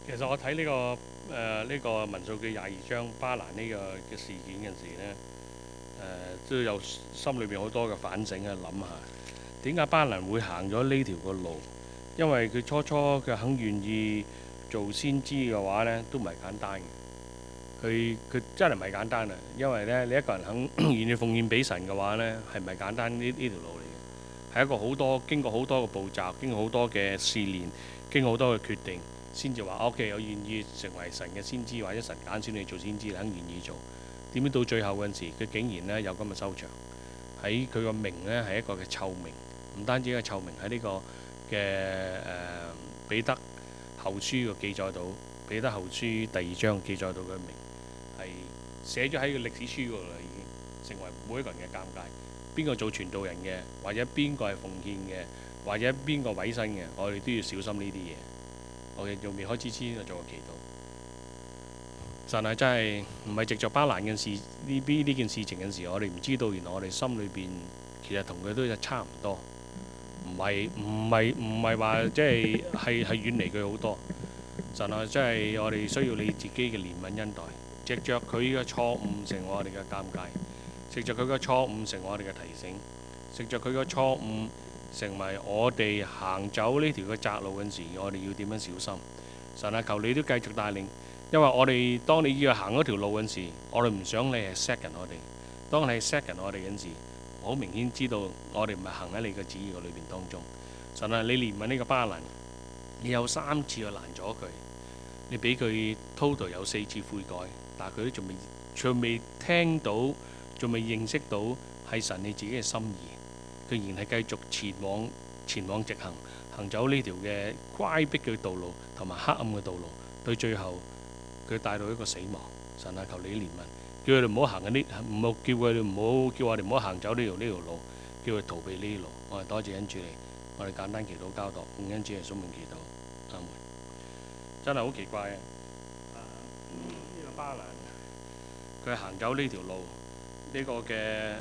其實我睇呢個民數記22章巴蘭呢個嘅事件嘅時呢，都有心裏邊好多嘅反省啊，諗下點解巴蘭會行咗呢條個路？因為佢初佢肯願意做先知嘅話呢，都唔係簡單嘅。佢真係唔係簡單啊！因為呢，你一個人肯願意奉獻俾神嘅話呢，係唔係簡單呢條路嚟嘅？係一個經過好多嘅步驟，經過好多嘅試煉，經過好多嘅決定，先至話 OK，我願意成為神嘅先知，或者神揀選你做先知，你肯願意做。點知到最後嗰陣時，佢竟然呢有咁嘅收場。喺佢個名呢係一個嘅臭名，唔單止一個臭名，喺呢個嘅彼得後書嘅記載到，彼得後書第2章記載到佢嘅名係寫咗喺個歷史書嗰度啦，已經成為每一個人嘅鑑戒。邊個做傳道人嘅，或者邊個係奉獻嘅，或者邊個委身嘅，我哋都要小心呢啲嘢。我哋仲未開始之前，我做個祈禱。神係真係唔係藉著巴蘭嘅事呢件事情嘅時候，我哋唔知道原來我哋心裏邊其實同佢都差唔多，唔係話即係遠離佢好多。神啊，真係我哋需要你自己嘅憐憫恩待，藉著佢嘅錯誤成為我哋嘅鑑戒，藉著佢嘅錯誤成為我哋嘅提醒，藉著佢嘅錯誤成為我哋行走呢條嘅窄路嗰陣時，我哋要點樣小心？神啊，求你都繼續帶領。因為我哋當你要行嗰條路嗰陣時，我哋唔想你係 set 緊我哋。當你係 set 緊我哋嗰陣時，好明顯知道我哋唔係行喺你嘅旨意嘅裏邊當中。神啊，你憐憫呢個巴蘭，你有3次去攔咗佢，你俾佢 total 有4次悔改，但係佢都仲未聽到，仲未認識到係神你自己嘅心意，佢仍然係繼續前往直行，行走呢條嘅乖僻嘅道路同埋黑暗嘅道路，對最後佢帶到一個死亡。神啊，求你憐憫，叫佢哋唔好行唔好叫佢哋叫我哋唔好行走呢條路，叫佢逃避呢條路。我哋多謝恩主你，我哋簡單祈禱交託，奉恩主耶穌名祈禱，阿門。真係好奇怪啊！呢個巴蘭佢行走呢條路，呢個嘅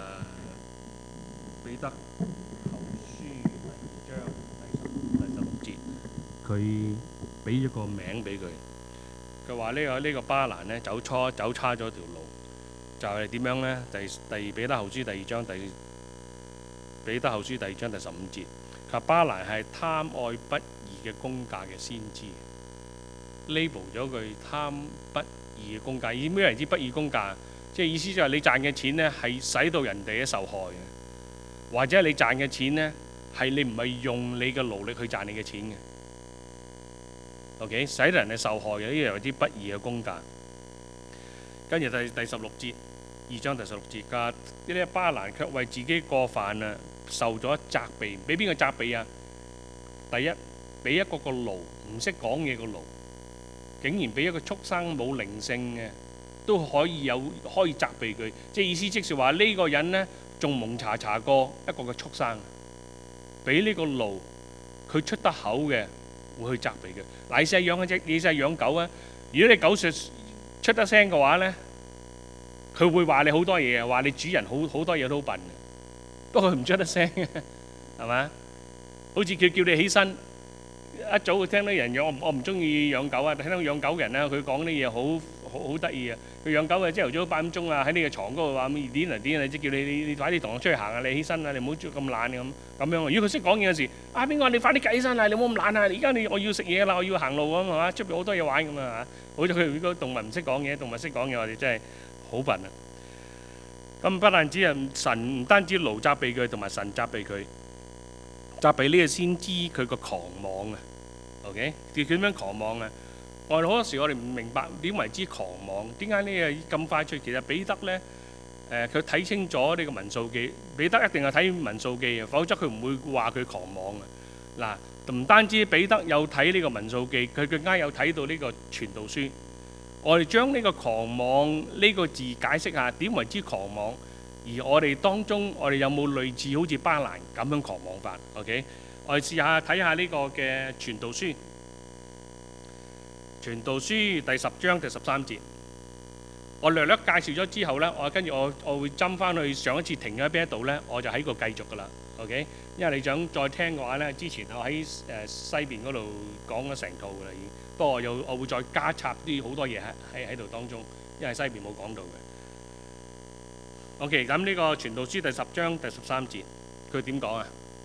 彼得後書第2章第16節，佢俾咗個名俾佢。佢話呢個巴蘭呢走差咗條路，就係點樣呢？彼得後書第2章第15節，佢話巴蘭係貪愛不義嘅工價嘅先知，label 咗佢貪不義嘅工價。以咩為之不義工價？即係意思就係你賺嘅錢呢係使到人哋受害嘅，或者你賺嘅錢呢係你唔係用你嘅勞力去賺你嘅錢嘅。OK， 使到人哋受害嘅呢樣為之不義嘅工價。跟住第16節，2章第16節，呢啲巴蘭卻為自己過犯啊，受咗責備。俾邊個責備啊？第一，俾一個驢唔識講嘢個驢，竟然俾一個畜生冇靈性嘅都可以責備佢。即係意思即係話呢個人呢，仲蒙查過一個嘅畜生，俾呢個驢佢出得口嘅會去責備佢。嗱，你試下養狗啊！如果你狗出得聲嘅話呢，佢會話你好多嘢，話你主人好多嘢都好笨嘅。不過佢唔出得聲嘅，係嘛？好似佢叫你起身，一早會聽到人養我唔中意養狗啊！聽到養狗嘅人咧，佢講啲嘢好得意啊！佢養狗嘅朝頭早8點鐘啊，喺你嘅床嗰度話咩點啊，即叫你快啲同我出去行啊！你起身啊，你唔好咁懶咁樣。如果佢識講嘢嗰時，邊個你快啲起身啊！你唔好咁懶啊！而家我要食嘢啦，我要行路咁係嘛？出邊好多嘢玩咁啊！好似佢如果動物唔識講嘢，動物識講嘢，我哋真係好笨啊！咁不但止神唔單止驢責備佢，同埋神責備佢，責備呢個先知佢個狂妄啊。OK， 叫佢點樣狂妄啊？我哋好多時我哋唔明白點為之狂妄，點解呢個咁快脆？其實彼得呢，佢睇清楚呢個民數記，彼得一定係睇民數記嘅，否則佢唔會話佢狂妄啊。嗱，唔單止彼得有睇呢個民數記，佢更加有睇到呢個傳道書。我哋將呢個狂妄呢個字解釋下，點為之狂妄？而我哋當中，我哋有冇類似好似巴蘭咁樣狂妄法 ？OK， 我哋試下睇下呢個嘅傳道書，傳道書第10章第13節。我略介紹咗之後呢，跟住我會針翻去上一次停喺邊一度呢，我就喺個繼續噶啦。 OK， 因為你想再聽嘅話咧，之前我喺西邊嗰度講咗成套㗎啦已經。不過我會再加插啲好多嘢喺度當中，因為西邊冇講到嘅。OK， 咁呢個傳道書第10章第13節，佢點講啊？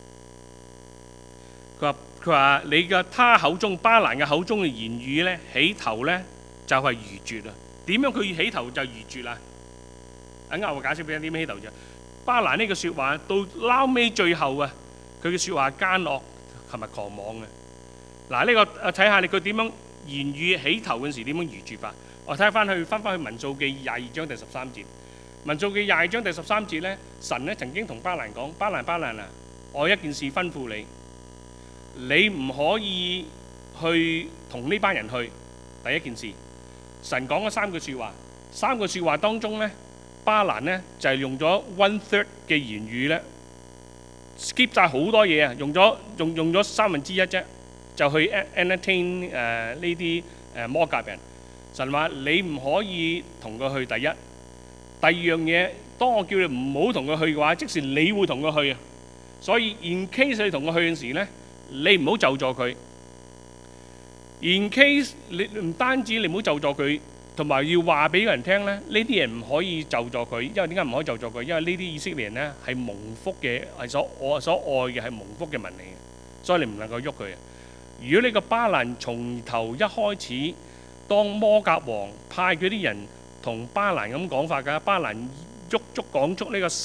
佢話你嘅他口中巴蘭嘅口中嘅言語咧，起頭咧就係愚拙啊！點樣佢起頭就愚拙啊？等我解釋俾你點起頭啫。巴蘭呢個説話到撈尾最後啊，佢嘅説話奸惡同埋狂妄嘅。嗱，呢個睇下你佢點樣言語起頭嗰陣時點樣愚拙法。我睇翻去民數記22章第13節。民數記22章第13節咧，神咧曾經同巴蘭講：巴蘭啊，我有一件事吩咐你，你唔可以去同呢班人去。第一件事，神講咗3句説話，3個説話當中咧，巴蘭咧就係用咗 1/3 嘅言語咧 ，skip 曬好多嘢啊，用咗1/3啫，就去 entertain 呢啲摩甲人。神話你唔可以同佢去。第二樣嘢，當我叫你唔好同佢去嘅話，即使你會同佢去啊。所以 in case 你同佢去嘅時咧，你唔好就助佢。in case 你唔單止你唔好就助佢，同埋要話俾人聽咧，呢啲人唔可以就助佢。因為點解唔可以就助佢？因為呢啲以色列人咧係蒙福嘅，係所愛嘅係蒙福嘅民嚟嘅，所以你唔能夠喐佢。如果呢個巴蘭從頭一開始，當摩甲王派佢啲人同巴蘭咁講法㗎，巴蘭講足呢個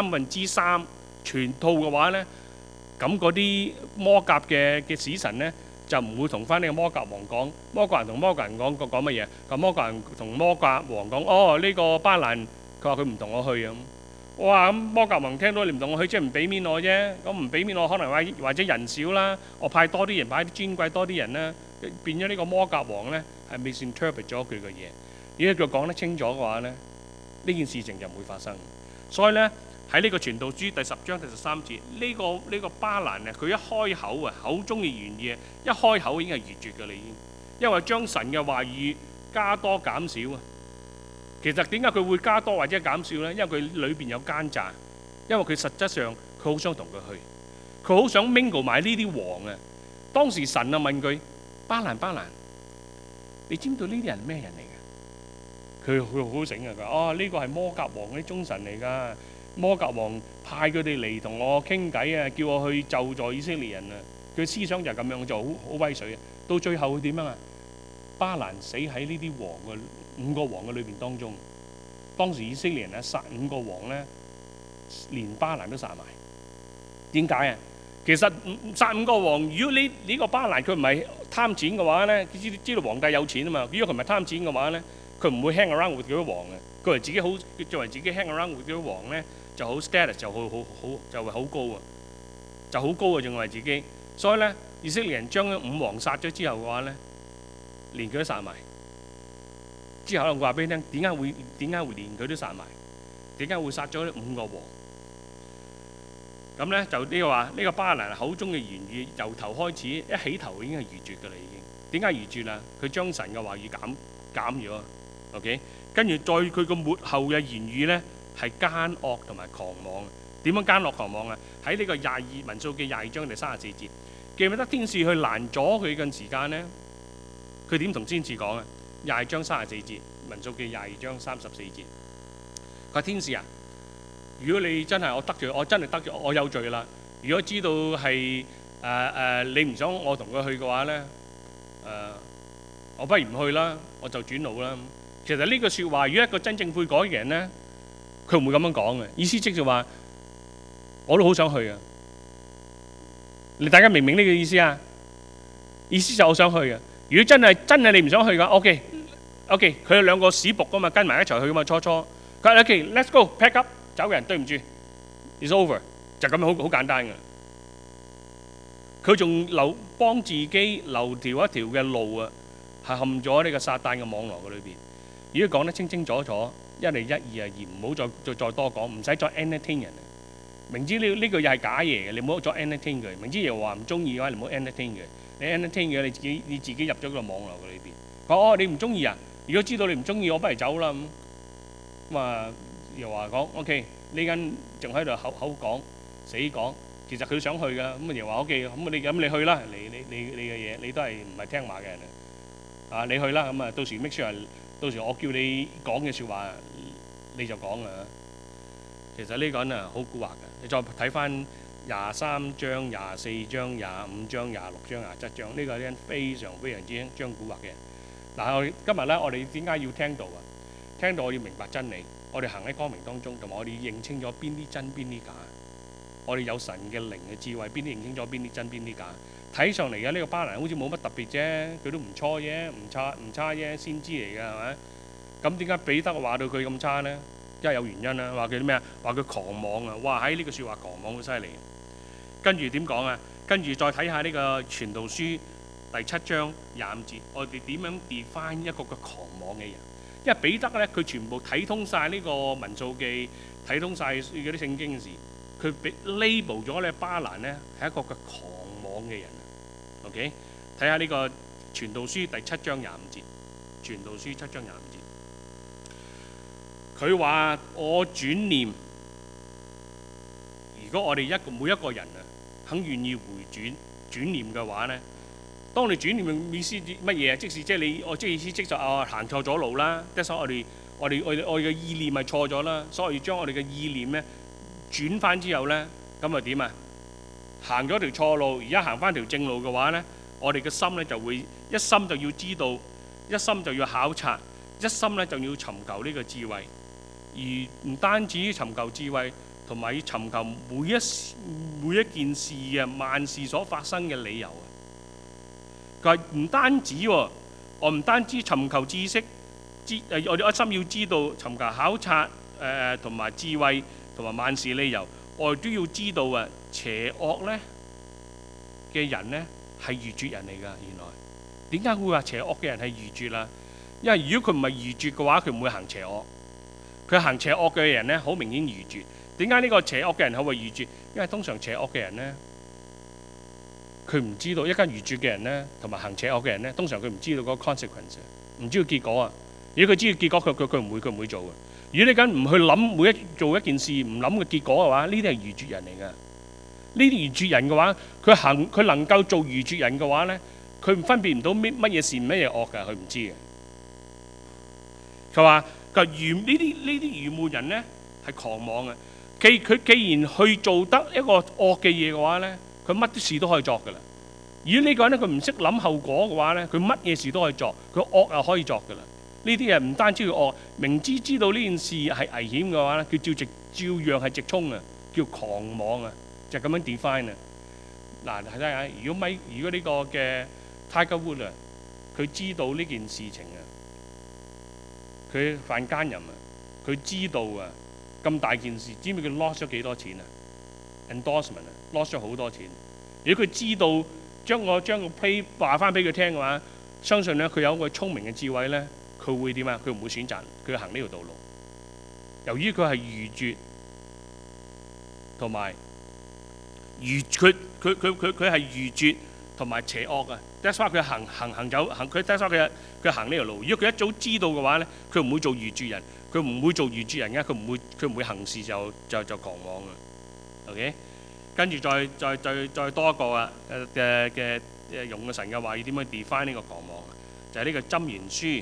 3/3全套嘅話咧，咁嗰啲摩甲嘅使臣咧就唔會同翻呢個摩甲王講。摩甲人同摩甲人講乜嘢？咁摩甲人同摩甲王講：哦，呢個巴蘭佢話佢唔同我去咁。哇！咁摩甲王聽到你唔同我去，即係唔俾面我啫。咁唔俾面我，可能或者人少啦，我派多啲人，派啲尊貴多啲人啦，變咗呢個摩甲王咧係 misinterpret 咗佢嘅嘢。如果佢講得清楚嘅話咧，呢件事情就唔會發生。所以咧喺呢個傳道書第10章第13節，呢個巴蘭啊，佢一開口啊，口中嘅言語啊，一開口已經係愚拙㗎啦已經，因為將神嘅話語加多減少啊。其實點解佢會加多或者減少咧？因為佢裏邊有奸詐，因為佢實質上佢好想同佢去，佢好想 mingle 埋呢啲王啊。當時神啊問佢：巴蘭，你知唔知道呢啲人係咩人嚟？佢好醒啊！佢話：呢個係摩甲王啲忠臣嚟㗎。摩甲王派佢哋嚟同我傾偈啊，叫我去救助以色列人啊。佢思想就係咁樣，就好威水啊。到最後會點樣啊？巴蘭死喺呢啲王嘅5個王嘅裏邊當中。當時以色列人咧殺5個王咧，連巴蘭都殺埋。點解啊？其實殺5個王，如果呢個巴蘭佢唔係貪錢嘅話咧，佢知道皇帝有錢啊嘛。如果佢唔係貪錢嘅話咧，佢唔會 hang around with 嗰啲王嘅。佢為自己好，作為自己 hang around with 嗰啲王咧，就好 status 就好就會好高啊，就好高啊，仲為自己。所以咧，以色列人將5王殺咗之後嘅話咧，連佢都殺埋。之後我話俾你聽，點解會連佢都殺埋？點解會殺咗呢5個王？咁咧就呢個話，呢個巴蘭口中嘅言語由頭開始，一起頭已經係愚拙㗎啦已經。點解愚拙啊？佢將神嘅話語減咗。OK， 跟住再佢個末後嘅言語咧係奸惡同埋狂妄。點樣奸惡狂妄啊？喺呢個民數記22章第34節，記唔記得天使去攔阻佢嘅時間咧？佢點同天使講啊？22章34節，民數記22章34節。佢話：天使啊，如果你真係我真係得罪，我有罪啦。如果知道係你唔想我同佢去嘅話咧，我不如唔去啦，我就轉路啦。其實呢句説話，如果一個真正悔改嘅人咧，佢唔會咁樣講嘅。意思即係話，我都好想去啊！你大家明唔明呢個意思啊？意思就我想去啊！如果真係你唔想去嘅 ，OK， 佢有2個使僕噶嘛，跟埋一齊去噶嘛，初。佢話 OK，let's go，pack up， 走人，對唔住 ，it's over， 就咁樣好簡單嘅。佢仲幫自己留一條嘅路啊，係陷咗呢個撒旦嘅網絡嘅裏邊。如果講得清清楚楚，1嚟1，2係2，唔好再多講，唔使再 entertain 人。明知呢個又係假嘢嘅，你唔好再 entertain 佢。明知又話唔中意嘅話，你唔好 entertain 佢。你 entertain 嘅你自己入咗個網絡嘅裏邊。佢話你唔中意啊？如果知道你唔中意，我不如走啦咁。又話講 OK， 呢間仲喺度口講死講， 其實佢想去㗎，咁耶和華 OK，咁你去啦，你嘅嘢你都係唔係聽話嘅人啊？你去啦，咁啊到時 make sure，到時我叫你講嘅説話你就講啊。其實呢個人啊好蠱惑嘅，你再睇翻23章、24章、25章、26章、27章，呢個人非常非常之將蠱惑嘅人。嗱，今日咧，我哋點解要聽道啊？聽道我要明白真理，我哋行喺光明當中，同埋我哋認清咗邊啲真邊啲假。我哋有神嘅靈嘅智慧，邊啲認清咗邊啲真邊啲假。睇上嚟嘅呢個巴蘭好似冇乜特別啫，佢都唔錯啫，唔差啫，先知嚟㗎係咪？咁點解彼得話到佢咁差呢？因為有原因啦，話佢啲咩啊？話佢狂妄啊！哇！喺呢個説話狂妄好犀利。跟住點講啊？跟住再睇下呢個傳道書第7章25節，我哋點樣 define 一個嘅狂妄嘅人？因為彼得咧，佢全部睇通晒呢個民數記，睇通晒嗰啲聖經嘅事，佢俾 label 咗咧巴蘭咧係一個嘅狂妄嘅人。OK， 睇下呢個傳道書第7章25節，傳道書7章25節，佢話我轉念，如果我哋每一個人啊肯願意轉念嘅話咧，當你轉念嘅意思乜嘢啊？即係你我即係意思即就行錯咗路啦，即係所以我哋嘅意念係錯咗啦，所以要將我哋嘅意念咧轉翻之後咧，咁啊點啊？行咗條錯路，而家行翻條正路嘅話咧，我哋嘅心咧就會一心就要知道，一心就要考察，一心咧就要尋求呢個智慧，而唔單止尋求智慧，同埋要尋求每一件事嘅萬事所發生嘅理由啊！佢話唔單止喎，我唔單止尋求知識，我哋一心要知道尋求考察同埋智慧同埋萬事理由，我哋都要知道啊，邪惡咧嘅人咧係愚拙人嚟㗎。原來點解會話邪惡嘅人係愚拙啦？因為如果佢唔係愚拙嘅話，佢唔會行邪惡。佢行邪惡嘅人咧，好明顯愚拙。點解呢個邪惡嘅人係會愚拙？因為通常邪惡嘅人咧，佢唔知道一間愚拙嘅人咧，同埋行邪惡嘅人咧，通常佢唔知道嗰個 consequence， 唔知道結果啊。如果佢知道結果，佢唔會做嘅。如果你緊唔去諗做一件事，唔諗嘅結果嘅話，呢啲係愚拙人嚟㗎。呢啲愚拙人嘅話，佢能夠做愚拙人嘅話咧，佢唔分別唔到乜嘢善乜嘢惡㗎，佢唔知嘅。佢話呢啲愚昧人咧係狂妄嘅。佢既然去做得一個惡嘅嘢嘅話咧，佢乜啲事都可以作㗎啦。如果呢個人咧佢唔識諗後果嘅話咧，佢乜嘢事都可以作，佢惡又可以作㗎啦。呢啲人唔單止要惡，明知道呢件事係危險嘅話咧，佢照樣係直衝啊，叫狂妄啊，就咁樣 define 啊。嗱，睇下如果呢個嘅 Tiger Woods 啊，佢知道呢件事情啊，佢犯奸淫啊，佢知道啊咁大件事，知唔知佢 lost 咗幾多錢啊 ？endorsement 啊 ，lost 咗好多錢。如果佢知道將個 play 話翻俾佢聽嘅話，相信咧佢有一個聰明嘅智慧咧，佢會點啊？佢唔會選擇佢行呢條道路。由於佢係愚拙同埋佢係愚拙同埋邪惡啊。That's why 佢That's why 佢行呢條路。如果佢一早知道嘅話咧，佢唔會做愚拙人，佢唔會做愚拙人嘅，佢唔會行事就狂妄啊。OK， 跟住再多一個啊嘅用嘅神嘅話，要點樣 define 呢個狂妄啊？就係呢個箴言書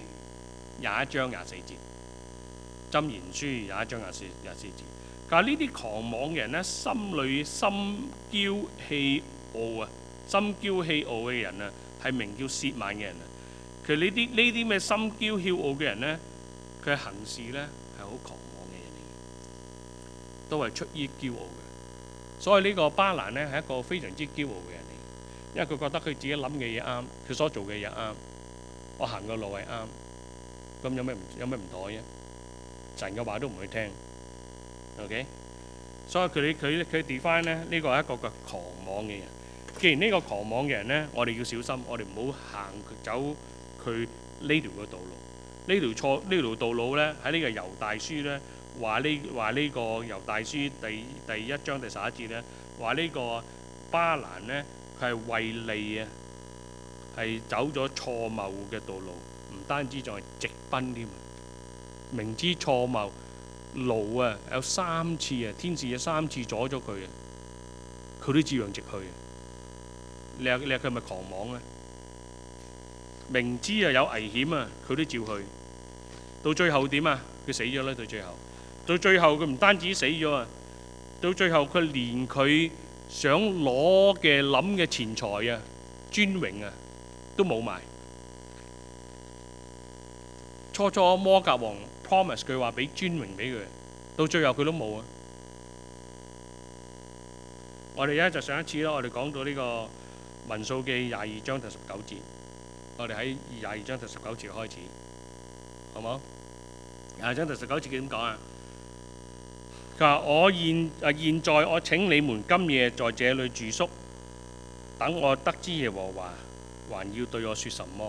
21章24節。箴言書21章24節。但係呢啲狂妄嘅人咧，心裏心驕氣傲啊，心驕氣傲嘅人啊，係名叫褻慢嘅人啊。其實呢啲咩心驕氣傲嘅人咧，佢行事咧係好狂妄嘅人嚟，都係出於驕傲嘅。所以呢個巴蘭咧係一個非常之驕傲嘅人嚟，因為佢覺得佢自己諗嘅嘢啱，佢所做嘅嘢啱，我行嘅路係啱，咁有咩唔妥啫？神嘅話都唔會聽。OK， 所以佢 define 咧呢個係一個嘅狂妄嘅人。既然呢個狂妄嘅人咧，我哋要小心，我哋唔好走佢呢條嘅道路。呢條道路咧喺呢個猶大書咧話呢個猶大書第1章第11節咧話呢個巴蘭咧佢係為利啊，係走咗錯謬嘅道路，唔單止仲係直奔添，明知錯謬。路啊，有3次啊，天使有3次阻咗佢啊！ 佢都照樣直去。你話佢係咪狂妄咧？明知啊有危險啊，佢都照去。到最後點啊？佢死咗啦！到最後佢唔單止死咗啊，到最後佢連佢想攞嘅諗嘅錢財啊、尊榮啊都冇埋。初摩甲王 promise 佢話俾尊榮俾佢，到最後佢都冇啊！我哋咧就上一次啦，我哋講到呢個民數記22章第19節，我哋喺22章第19節開始，好冇？22章第19節點講啊？佢話：現在我請你們今夜在這裏住宿，等我得知耶和華還要對我説什麼。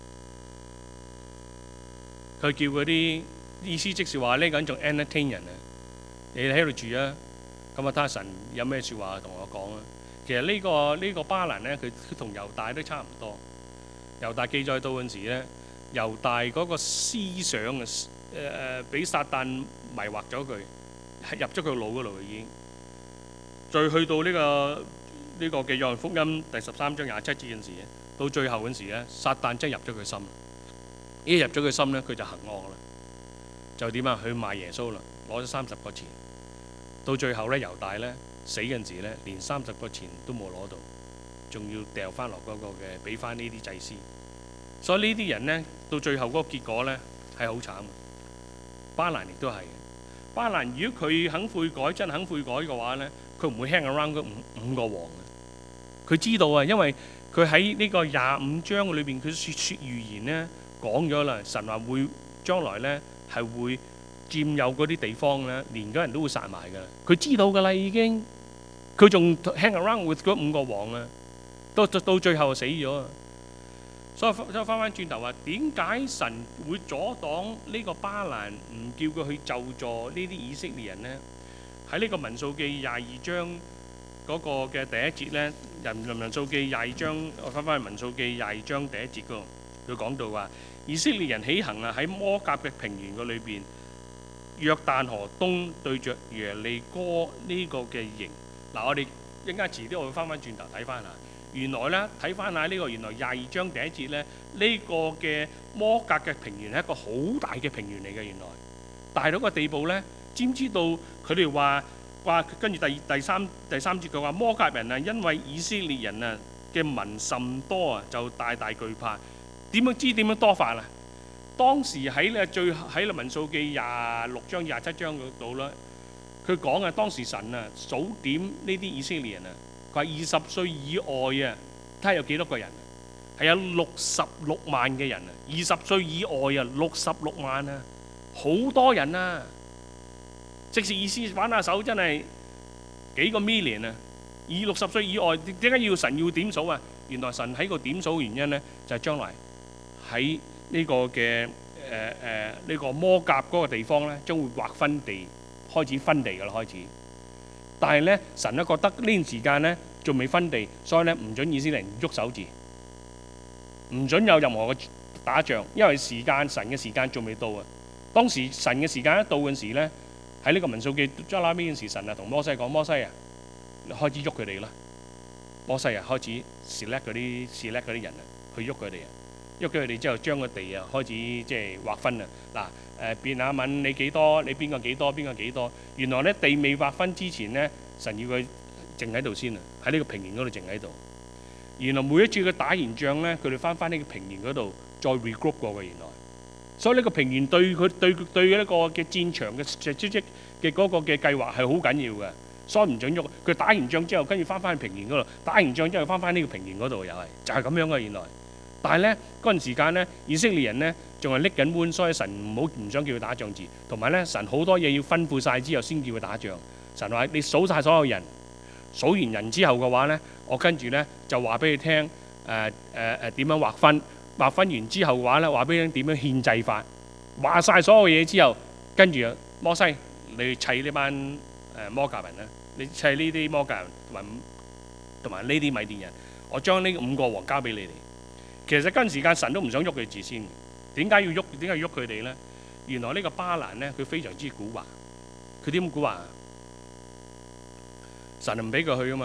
佢叫嗰啲意思即是話呢個人仲 entertain 人啊！你喺度住啊，咁啊睇下神有咩説話同我講啊。其實呢個巴蘭呢，佢同猶大都差唔多。猶大記載到嗰陣時咧，猶大嗰個思想啊，俾撒旦迷惑咗佢，入咗佢腦嗰度已經。再去到呢個嘅約翰福音第13章27節嗰陣時咧，到最後嗰陣時咧，撒旦真係入咗佢心。一入咗佢心咧，佢就行惡啦。就點啊？去賣耶穌啦，攞咗30個錢。到最後咧，猶大咧死嗰陣時咧，連30個錢都冇攞到，仲要掉翻落嗰個嘅，俾翻呢啲祭司。所以呢啲人咧，到最後嗰個結果咧係好慘。巴蘭亦都係。巴蘭如果佢肯悔改，真係肯悔改嘅話咧，佢唔會 hang around 嗰五個王嘅。佢知道啊，因為佢喺呢個25章裏邊，佢説預言咧。講咗啦，神話會將來咧係會佔有嗰啲地方咧，連嗰人都會殺埋噶啦。佢知道噶啦已經，佢仲 hang around with 嗰5個王啊，到最後死咗啊。所以翻轉頭話，點解神會阻擋呢個巴蘭，唔叫佢去咒詛呢啲以色列人呢？喺呢個民數記22章嗰個嘅第一節咧，民數記22章，我翻去民數記22章第一節嗰度，佢講到話。以色列人起行啊，喺摩甲嘅平原個裏邊，約旦河東對着耶利哥呢個嘅營。嗱，我哋一陣間遲啲我會翻轉頭睇翻下。原來咧睇翻下呢個原來22章第一節咧，呢個嘅摩甲嘅平原係一個好大嘅平原嚟嘅。原來大到個地步咧，知唔知道佢哋話跟住第三節佢話摩甲人啊，因為以色列人啊嘅民甚多啊，就大大懼怕。點樣多法啊？當時喺民數記26章27章嗰度啦，佢講啊，當時神啊數點呢啲以色列人啊，佢話20歲以外啊，睇下有幾多個人啊？係有66萬嘅人啊！20歲以外啊，66萬啊，好多人啊！即是意思玩下手真係幾個 million 啊！而60歲以外，點解神要點數啊？原來神喺個點數原因咧，就係將來。喺呢個嘅呢個摩甲嗰個地方咧，將會劃分地，開始分地噶啦開始。但係咧，神咧覺得呢段時間咧仲未分地，所以咧唔準以色列人喐手指，唔準有任何嘅打仗，因為神嘅時間仲未到啊。當時神嘅時間一到嗰陣時咧，喺呢個民數記最拉尾嗰陣時，神啊同摩西講：摩西啊，開始喐佢哋啦。摩西啊開始 select 嗰啲人啊，去喐佢哋啊。喐佢哋之後，將個地啊開始即係劃分啊！嗱便雅憫你幾多？你邊個幾多？邊個幾多？原來咧地未劃分之前咧，神要佢靜喺度先啊！喺呢個平原嗰度靜喺度。原來每一次佢打完仗咧，佢哋翻呢個平原嗰度再 regroup 過嘅原來。所以呢個平原對一個嘅戰場嘅嘅嗰個嘅計劃係好緊要嘅，所以唔準喐。佢打完仗之後，跟住翻去平原嗰度，打完仗之後翻呢個平原嗰度又係就係咁樣嘅原來。但係咧嗰陣時間咧，以色列人咧仲係拎緊碗，所以神唔想叫佢打仗字。同埋咧，神好多嘢要吩咐晒之後先叫佢打仗。神話你數晒所有人，數完人之後嘅話咧，我跟住咧就話俾你聽點樣劃分，劃分完之後嘅話咧，話俾你聽點樣獻祭法，話晒所有嘢之後，跟住摩西你砌呢班摩甲人啦，你砌呢啲摩甲人同埋呢啲米甸人，我將呢5個王交俾你哋。其實嗰陣時間神都唔想喐佢字先，點解要喐佢哋咧？原來呢個巴蘭咧，佢非常之蠱惑。佢點蠱惑啊？神唔俾佢去啊嘛，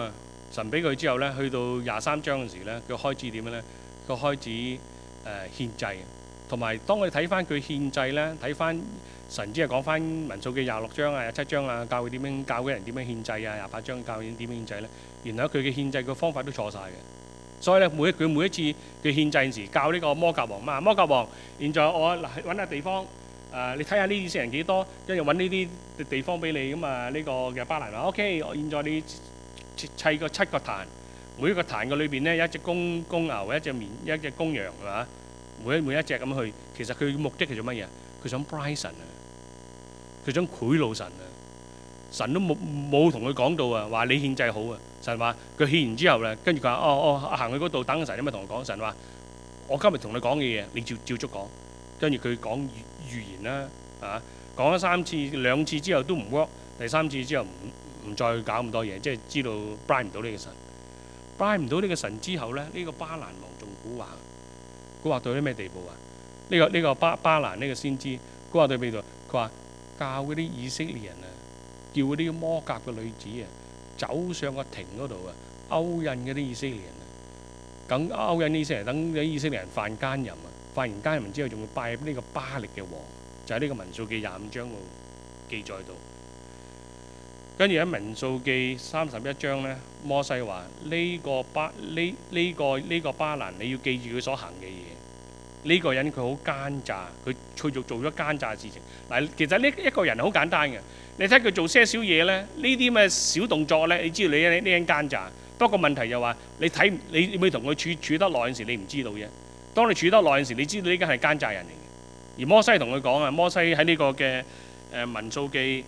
神俾佢之後咧，去到23章嘅時咧，佢開始點樣咧？佢開始獻祭，同埋當我哋睇翻佢獻祭咧，睇翻神只係講翻民數記26章啊、27章啊，教佢點樣教嗰人點樣獻祭啊，28章教佢點樣獻祭咧。原來佢嘅獻祭嘅方法都錯晒嘅，所以咧佢每一次佢獻祭時教呢個摩甲王嘛，摩甲王，現在我揾下地方。你睇下呢以色列人幾多，跟住揾呢啲地方俾你咁啊。呢個嘅巴蘭話 OK， 現在你砌個7個壇，每一個壇嘅裏邊呢，一隻公牛、一隻公羊係嘛？每一隻咁去，其實佢嘅目的係做乜嘢？佢想 bribe 神啊，佢想賄賂神啊。神都冇同佢講到啊，話你獻祭好啊。神話佢獻完之後咧，跟住佢話行去嗰度等神，因為同我講，神話我今日同你講嘅嘢，你照足講。跟住佢講預言啦，講咗3次2次之後都唔 work， 第3次之後唔再搞咁多嘢，即係知道 bribe 唔到呢個神，bribe 唔到呢個神之後咧，呢個巴蘭王仲蠱惑到啲咩地步啊？呢個巴蘭呢個先知蠱惑到邊度？佢話教嗰啲以色列人啊，叫嗰啲摩甲嘅女子啊，走上個亭嗰度啊，勾引嗰啲以色列人啊，咁勾引以色列人，等啲以色列人犯奸淫啊！犯完奸淫之後，仲會拜呢個巴力嘅王，就喺呢個民數記25章度記載到。跟住喺民數記31章咧，摩西話呢個巴蘭，你要記住佢所行嘅嘢。呢個人佢好奸詐，佢做咗奸詐嘅事情。嗱，其實呢一個人好簡單嘅，你睇佢做些少嘢咧，呢啲咁嘅小動作咧，你知道你呢人奸詐。不過問題就話你未同佢處得耐嗰陣時，你唔知道啫。當你處得耐嗰陣時，你知道呢個係奸詐人嚟嘅。而摩西同佢講啊，摩西喺呢個嘅民數記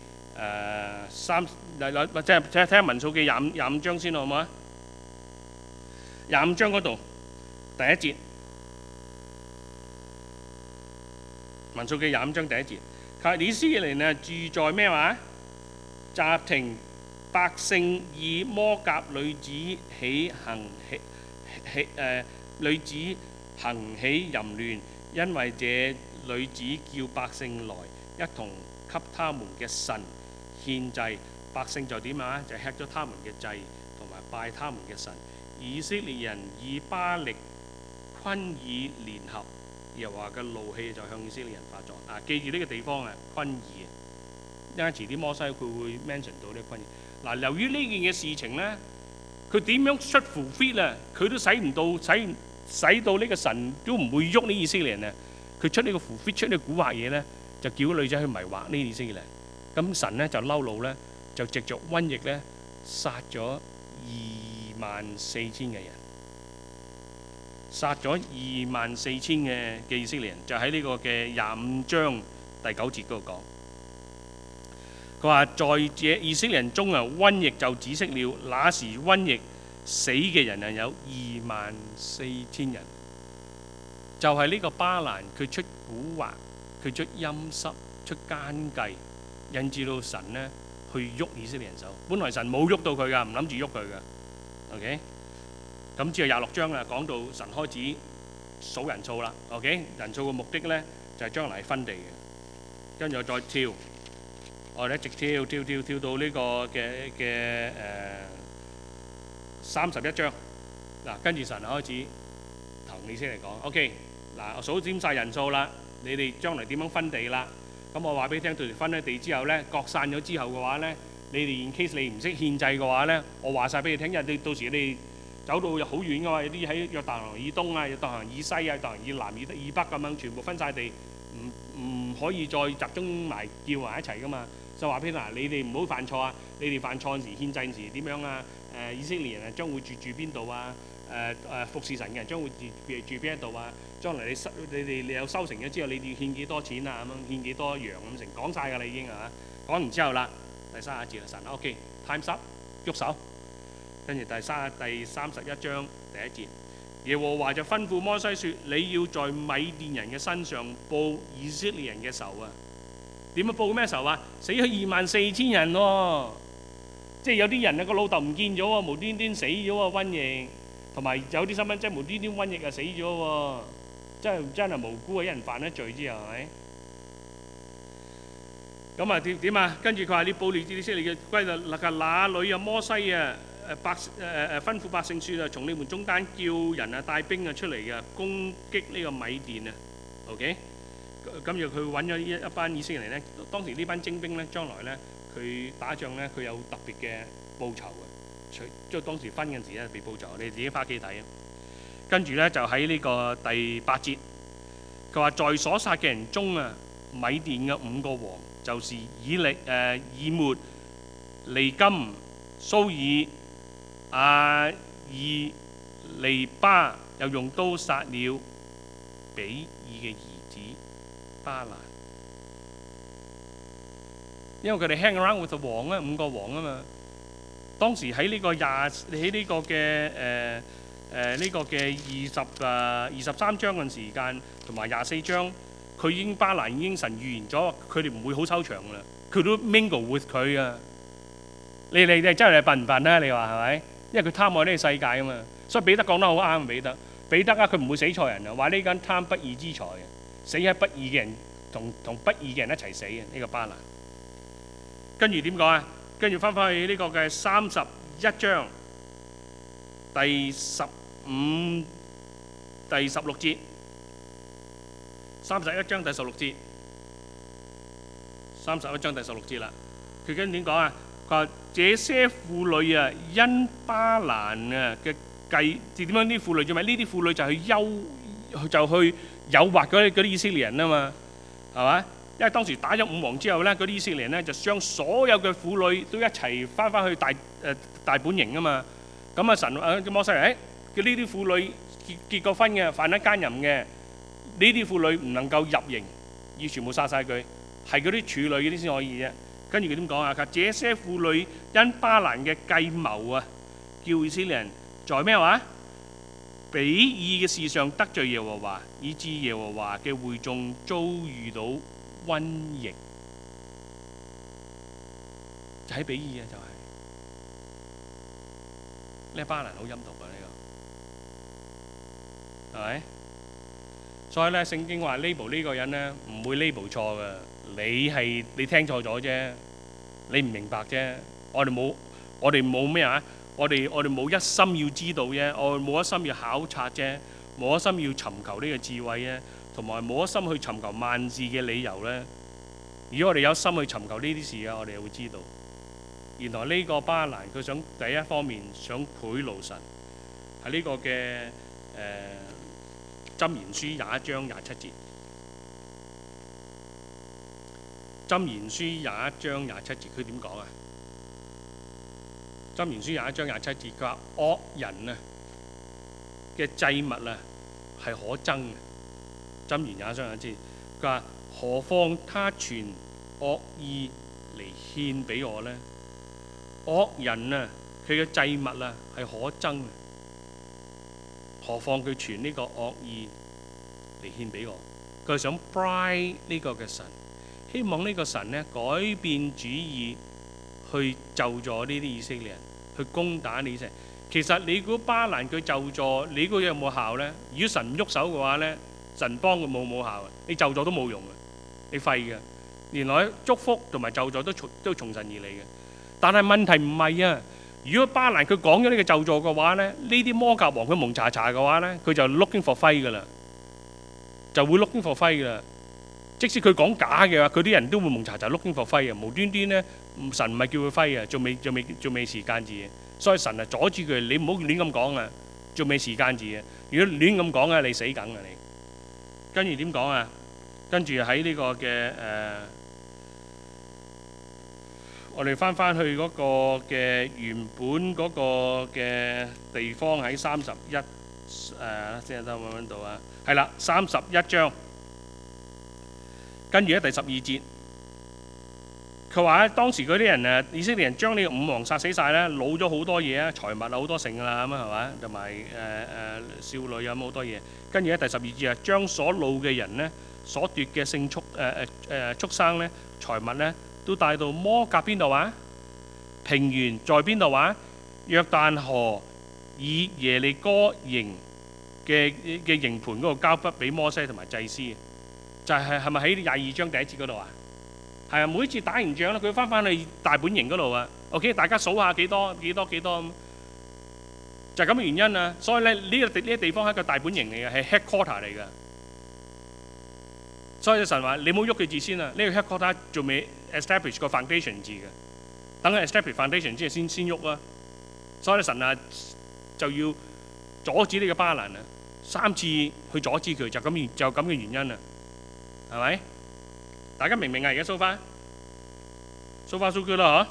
即係睇下民數記25章先好唔好啊？25章嗰度第1節，民數記25章第1節，佢話以色列人啊住在咩話？什亭，百姓以摩甲女子女子行起淫亂，因為這女子叫百姓來一同給他們嘅神獻祭，百姓就點啊？就吃咗他們嘅祭，同埋拜他們嘅神。以色列人以巴力昆爾聯合，耶和華嘅怒氣就向以色列人發作。記住呢個地方啊，昆爾。因為遲啲摩西佢會 mention 到呢個昆爾。由於呢件嘅事情呢，佢點樣出 fulfill 啊？佢都使到呢個神都唔會喐呢以色列人啊！佢出呢個 fulfill 出呢個蠱惑嘢呢，就叫女仔去迷惑呢以色列人。咁神呢就嬲怒呢，就藉著瘟疫呢殺咗24000嘅人，殺咗24000嘅以色列人，就喺呢個嘅25章第9節嗰度講。佢話在這以色列人中啊，瘟疫就止息了。那時瘟疫死嘅人有24000人，就係呢個巴蘭佢出蠱惑，佢出陰濕，出奸計，引致到神呢去喐以色列人手。本來神冇喐到佢噶，唔諗住喐佢噶。OK， 咁之後26章啊，講到神開始數人數啦。OK， 人數嘅目的呢就係將來分地嘅。跟住我再跳。我哋一直跳到呢個嘅31章嗱，跟住神開始同以色列嚟講 ，OK 嗱，我數點晒人數啦，你哋將來點樣分地啦？咁我話俾你聽，到時分咗地之後咧，各散咗之後嘅話咧，你哋 in case 你唔識獻祭嘅話咧，我話晒俾你聽，因為你到時你哋走到好遠嘅嘛，有啲喺約旦河以東啊，約旦河以西啊，約旦河以南、以北咁樣，全部分晒地，唔可以再集中埋叫埋一齊噶嘛。就話俾你嗱，你哋唔好犯錯啊！你哋犯錯時獻祭時點樣啊？以色列人啊將會住邊度啊？服侍神嘅人將會住邊一度啊？將來你有收成咗之後，你哋獻幾多錢啊？咁樣獻幾多羊咁成講晒㗎啦已經係嘛？講完之後啦，第31節神 OK，time's up， 喐手，跟住第31章第1節，耶和華就吩咐摩西說：你要在米甸人嘅身上報以色列人嘅仇啊！點樣報咩仇啊？死咗24000人喎，即係有啲人啊個老豆唔見咗喎，無端端死咗喎瘟疫，同埋有啲細蚊仔無端端瘟疫啊死咗喎，真係無辜啊！一人犯咗罪之後係咪？咁啊點啊？跟住佢話你報列以色列嘅歸就嗱，那裏啊摩西啊吩咐百姓説啊，從你們中間叫人啊帶兵啊出嚟嘅攻擊呢個米甸啊。OK， 咁就佢揾咗一班以色列人咧。當時呢班精兵咧，將來咧佢打仗咧，佢有特別嘅報酬嘅。即係當時分嗰陣時咧，被報酬，你自己翻屋企睇啊。跟住咧就喺呢個第8節，佢話在所殺嘅人中啊，米甸嘅5個王就是以末、利金、蘇爾、亞爾利巴，又用刀殺了比爾嘅兒子巴蘭。因為佢哋 hang around with the 王啊，5個王啊嘛。當時喺呢個23章嘅時間同埋24章，佢已經巴蘭已經神預言咗，佢哋唔會好收場啦。佢都 mingle with 佢啊！你真係笨唔笨啊？你話係咪？因為佢貪愛呢個世界啊嘛。所以彼得講得好啱，彼得啊，佢唔會死錯人啊。話呢間貪不義之財啊，死喺不義嘅人同不義嘅人一齊死啊！呢個巴蘭。跟住點講啊？跟住翻去呢個嘅31章第16節，31章第16節，31章第16節啦。佢跟住點講啊？佢話這些婦女啊，因巴蘭啊嘅計，點樣啲婦女做咩？呢啲婦女就去誘惑嗰啲以色列人啊嘛，係嘛？因為當時打咗5王之後咧，嗰啲以色列人咧就將所有嘅婦女都一齊翻去大本營啊嘛。咁啊神摩西嚟，叫呢啲婦女結過婚嘅，犯咗奸淫嘅，呢啲婦女唔能夠入營，要全部殺晒佢，係嗰啲處女嗰啲先可以啫。跟住佢點講啊？佢話這些婦女因巴蘭嘅計謀啊，叫以色列人在咩話？比爾嘅事上得罪耶和華，以致耶和華嘅會眾遭遇到瘟疫。就喺比爾啊，就係呢巴蘭好陰毒啊！呢個係咪？所以咧，聖經話 label 呢個人咧唔會 label 錯㗎，你聽錯咗啫，你唔明白啫。我哋冇咩啊？我哋冇一心要知道啫，我哋冇一心要考察啫，冇一心要尋求呢個智慧啫，同埋冇一心去尋求萬事嘅理由咧。如果我哋有心去尋求呢啲事啊，我哋就會知道，原來呢個巴蘭佢想第一方面想賄賂神，係呢個嘅箴言書21章27節。箴言書21章27節，佢點講啊？箴言書21章27節，佢話惡人啊嘅祭物啊係可憎嘅。箴言21章27節，佢話何況他傳惡意嚟獻俾我呢？惡人啊，佢嘅祭物啊係可憎嘅，何況佢傳呢個惡意嚟獻俾我？佢係想 bribe 呢個嘅神，希望呢個神呢改變主意，去咒詛呢啲以色列人，去攻打你以色列人。其實你估巴蘭佢咒詛，你估有冇效呢？如果神唔喐手嘅話呢，神幫佢冇效嘅，你咒詛都冇用嘅，你廢嘅。原來祝福同埋咒詛都從神而嚟嘅。但係問題唔係啊！如果巴蘭佢講咗呢個咒詛嘅話呢，呢啲摩甲王佢蒙查查嘅話呢，佢就 looking for fight 㗎啦，就會 looking for fight 㗎啦。即使佢講假嘅話，佢啲人都會蒙查查 looking for fight 嘅。無端端呢，神唔係叫佢揮嘅，仲未時間至嘅。所以神啊阻住佢，你唔好亂咁講啊，仲未時間至嘅。如果亂咁講啊，你死梗啊你。跟住點講啊？跟住喺呢個嘅我哋翻去嗰個嘅原本嗰個嘅地方喺31先得揾到啊，係啦31章，跟住咧第12節，佢話咧當時嗰啲人以色列人將呢個5王殺死晒咧，攞咗好多嘢啊，財物啊好多剩㗎啦咁啊係嘛，同埋少女有好多嘢。跟住咧第12節啊，將所擄嘅人呢，所奪嘅牲畜畜生咧財物咧，都帶到摩甲邊度啊？平原在邊度啊？約旦河以耶利哥營嘅營盤嗰度交筆俾摩西同埋祭司，就係咪喺22章第1節嗰度啊？係啊，每一次打完仗咧，佢翻去大本營嗰度啊。OK， 大家數下幾多咁。 就係咁嘅原因啊。所以咧呢個地方係一個大本營嚟嘅，係 headquarter 嚟嘅。所以神話你冇喐佢字先啊，呢個 headquarter 仲未 establish 個 foundation 字嘅，等佢 establish foundation 之後先喐啊。所以神啊就要阻止呢個巴蘭啊，3次去阻止佢，就咁嘅原因啊，係咪？大家明唔明啊？而家 so far so good 啦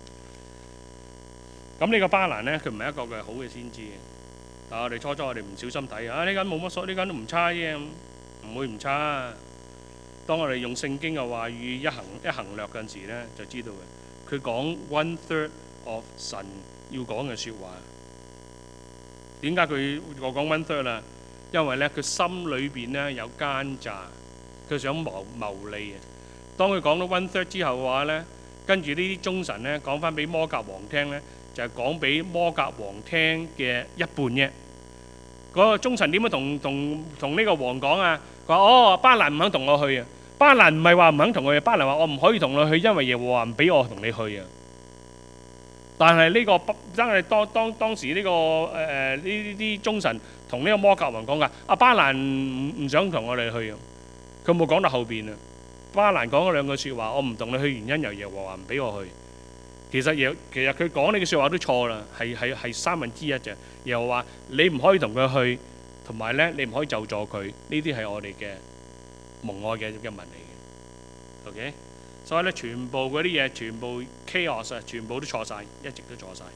嗬。咁呢個巴蘭咧，佢唔係一個嘅好嘅先知嘅。但係我哋初我哋唔小心睇啊，呢間冇乜所，呢間都唔差啫，唔會唔差。當我哋用聖經嘅話語一行略嗰陣時咧，就知道嘅。佢講 1/3 of 神要講嘅説話。點解我講 1/3 啦？因為咧佢心裏邊咧有奸詐，佢想謀利啊。當佢講到 1/3 之後嘅話咧，跟住呢啲忠臣咧講翻俾摩甲王聽咧，就係講俾摩甲王聽嘅一半啫。嗰個忠臣點樣同呢個王講啊？佢話：哦，巴蘭唔肯同我去啊！巴蘭唔係話唔肯同我去，巴蘭話我唔可以同你去，因為耶和華唔俾我同你去啊！但係呢個真係當時呢個呢啲忠臣同呢個摩甲王講㗎，阿巴蘭唔想同我哋去啊！佢冇講到後邊啊！巴蘭講咗2句説話，我唔同你去，原因由耶和華唔俾我去。其實佢講呢句説話都錯啦，係1/3啫。耶和華你唔可以同佢去，同埋咧你唔可以就助佢，呢啲係我哋嘅蒙愛嘅文嚟嘅。OK， 所以咧全部嗰啲嘢全部 chaos 啊，全部都錯晒，一直都錯晒。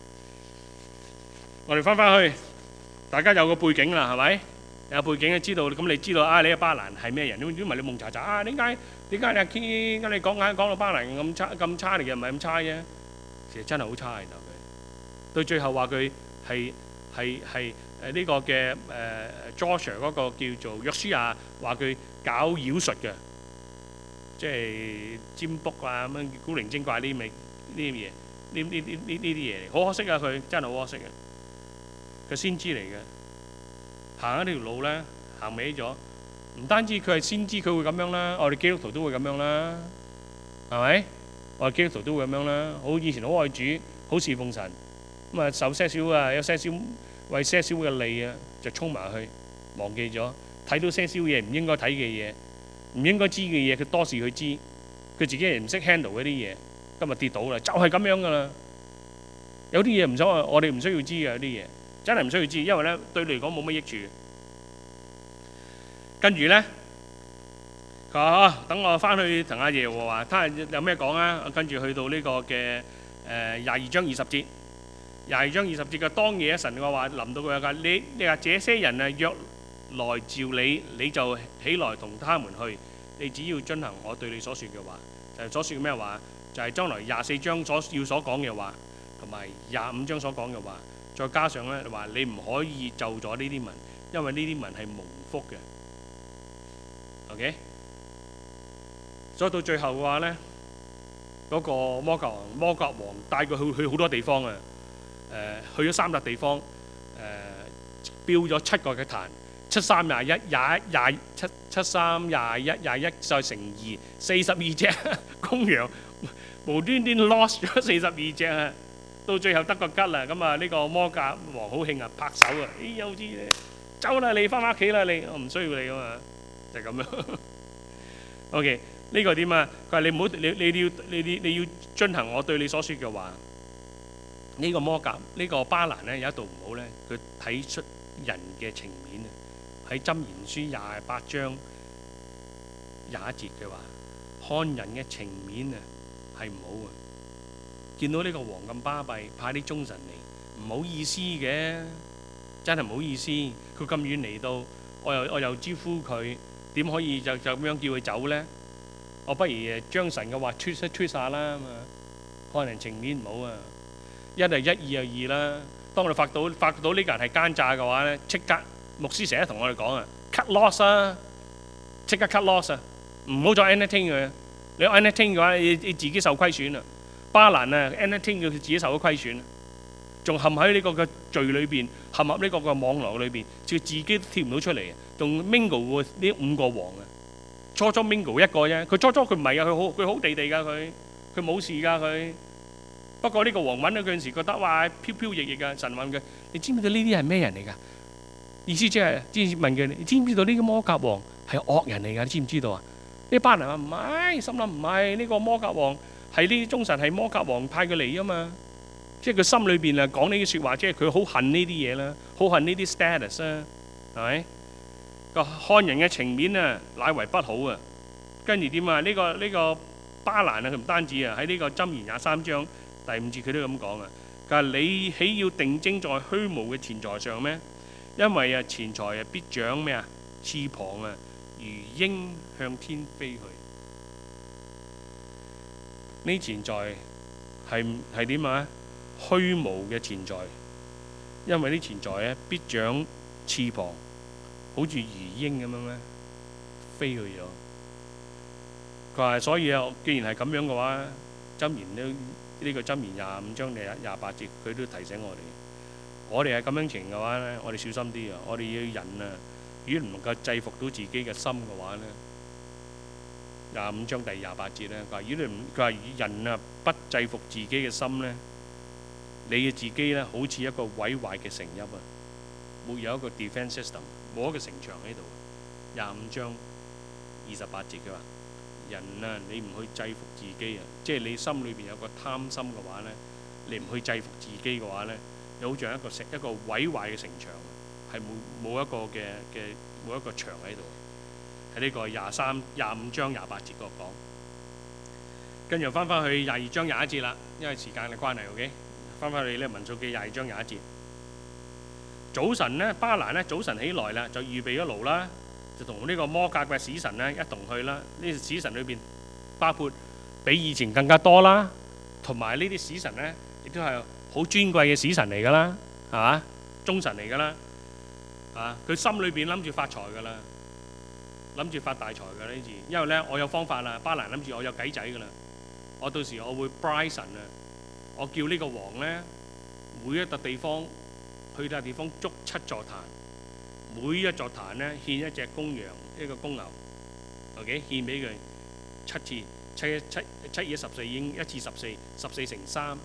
我哋翻去，大家有個背景啦，係咪？有背景就知道，咁你知道啊？你個巴蘭係咩人？點解你蒙查查啊？點解你阿 Key 你講到巴蘭咁差嚟嘅？唔係咁差啫，其實真係好差嚟頭佢。到最後話佢係呢個嘅Joshua 嗰個叫做約書亞，話佢搞妖術嘅，即係占卜啊咁樣古靈精怪呢啲嘢，呢啲嘢嚟。好可惜啊！佢真係好可惜啊！佢先知嚟嘅。行一條路咧，行歪咗，唔單止佢係先知，佢會咁樣啦。我哋基督徒都會咁樣啦，係咪？我哋基督徒都會咁樣啦。好以前好愛主，好侍奉神，咁啊受些少啊，有些少為些少嘅利啊，就衝埋去，忘記咗睇到些少嘢唔應該睇嘅嘢，唔應該知嘅嘢，佢多事去知，佢自己係唔識 handle 嗰啲嘢，今日跌倒啦，就係咁樣噶啦。有啲嘢唔想我哋唔需要知嘅，有啲嘢。真係唔需要知，因為咧對你嚟講冇乜益處。跟住咧，佢話等我翻去同阿耶和華睇下有咩講啊。跟住去到呢個嘅22章20節，22章20節嘅當夜神嘅話臨到佢話：你話這些人啊，若來召你，你就起來同他們去。你只要遵行我對你所說嘅話，就係所說嘅咩話？就係將來24章所講嘅話，同埋25章所講嘅話。再加上咧話你唔可以咒咗呢啲民，因為呢啲民係蒙福嘅。OK， 所以到最後嘅話咧，嗰個摩甲王帶佢去好多地方啊。去咗3笪地方，標咗7個嘅壇，73、21、73、21再乘2 42隻公羊，無端端 lost 咗42隻啊！到最後得個吉啦，咁啊呢個摩甲王好興啊，拍手啊！有啲咧走啦，你翻屋企啦，我唔需要你噶嘛，就咁樣。OK， 呢個點啊？佢話你唔好，你要遵行我對你所說嘅話。呢個摩甲呢個巴蘭咧有一度唔好咧，佢睇出人嘅情面啊。喺箴言書28章21節嘅話，看人嘅情面啊係唔好啊。見到呢個王咁巴閉，派啲忠臣嚟，唔好意思嘅，真係唔好意思。佢咁遠嚟到，我又招呼佢，點可以就咁樣叫佢走呢？我不如將神嘅話推下啦嘛，看人情面唔好啊！一係一，二係二啦。當我哋發覺到呢個人係奸詐嘅話咧，即刻牧師成日同我哋講啊 ，cut loss 啊，即刻 cut loss 啊，唔好再 entertain 佢。你 entertain 嘅話，你自己受虧損啊！巴蘭啊 ，entertain 佢自己受咗虧損，仲陷喺呢個嘅罪裏邊，陷入呢個嘅網絡裏邊，自己都跳唔到出嚟，仲 mingle 呢5個王啊！初 mingle 一個啫，佢初佢唔係啊，佢好地地㗎，佢冇事㗎佢。 不過呢個王揾到佢陣時，覺得哇飄飄逸逸嘅。神問佢：你知唔知道呢啲係咩人嚟㗎？意思即係問佢：你知唔知道呢個摩甲王係惡人嚟㗎？你知唔知道啊？呢班人話唔係，心諗唔係，呢個摩甲王係呢啲忠臣係摩甲王派佢嚟啊嘛。即係佢心裏邊啊講呢啲説話，即係佢好恨呢啲嘢啦，好恨呢啲 status 啦，係咪？個看人嘅情面啊，乃為不好啊。跟住點啊？呢個巴蘭啊，佢唔單止啊，喺呢個箴言23章第5節佢都咁講啊。佢話：你豈要定睛在虛無嘅錢財上咩？因為啊，錢財啊必長咩啊？翅膀啊，如鷹向天飛去。呢錢財係點啊？虛無嘅錢財，因為啲錢財咧必長翅膀，好似如鷹咁樣咧飛去咗。佢話：所以啊，既然係咁樣嘅話，箴言都呢個箴言25章28節，佢都提醒我哋係咁樣情嘅話咧，我哋小心啲啊！我哋要人啊，如果唔能夠制服到自己嘅心嘅話咧，25章第28節咧，佢話：如果佢話人啊不制服自己嘅心咧，你嘅自己咧好似一個毀壞嘅城邑啊，沒有一個 defense system， 冇一個城牆喺度。25章28節佢話：人啊，你唔去制服自己啊，即係你心裏邊有個貪心嘅話咧，你唔去制服自己嘅話咧，你好似一個毀壞嘅城牆，係冇一個冇一個牆喺度。喺呢個25章28節嗰度講。跟住翻去22章21節啦，因為時間嘅關係 ，OK。翻去咧民數記22章21節。早晨呢，巴蘭呢早晨起來啦，就預備咗驢啦，就同呢個摩甲嘅使臣呢一同去啦。呢啲使臣裏邊包括比以前更加多啦，同埋呢啲使臣呢亦都係好尊貴嘅使臣嚟㗎啦，係嘛？忠臣嚟㗎啦，佢心裏邊諗住發財㗎啦，諗住發大財㗎呢次，因為呢我有方法啦，巴蘭諗住我有計仔㗎啦，我到時我會 bribe 神啊，我叫呢個王呢，每一笪地方去笪地方築7座壇，每一座壇呢獻一隻公羊，一個公牛 ，OK 獻俾佢7次，7月14已經1次14乘3，42，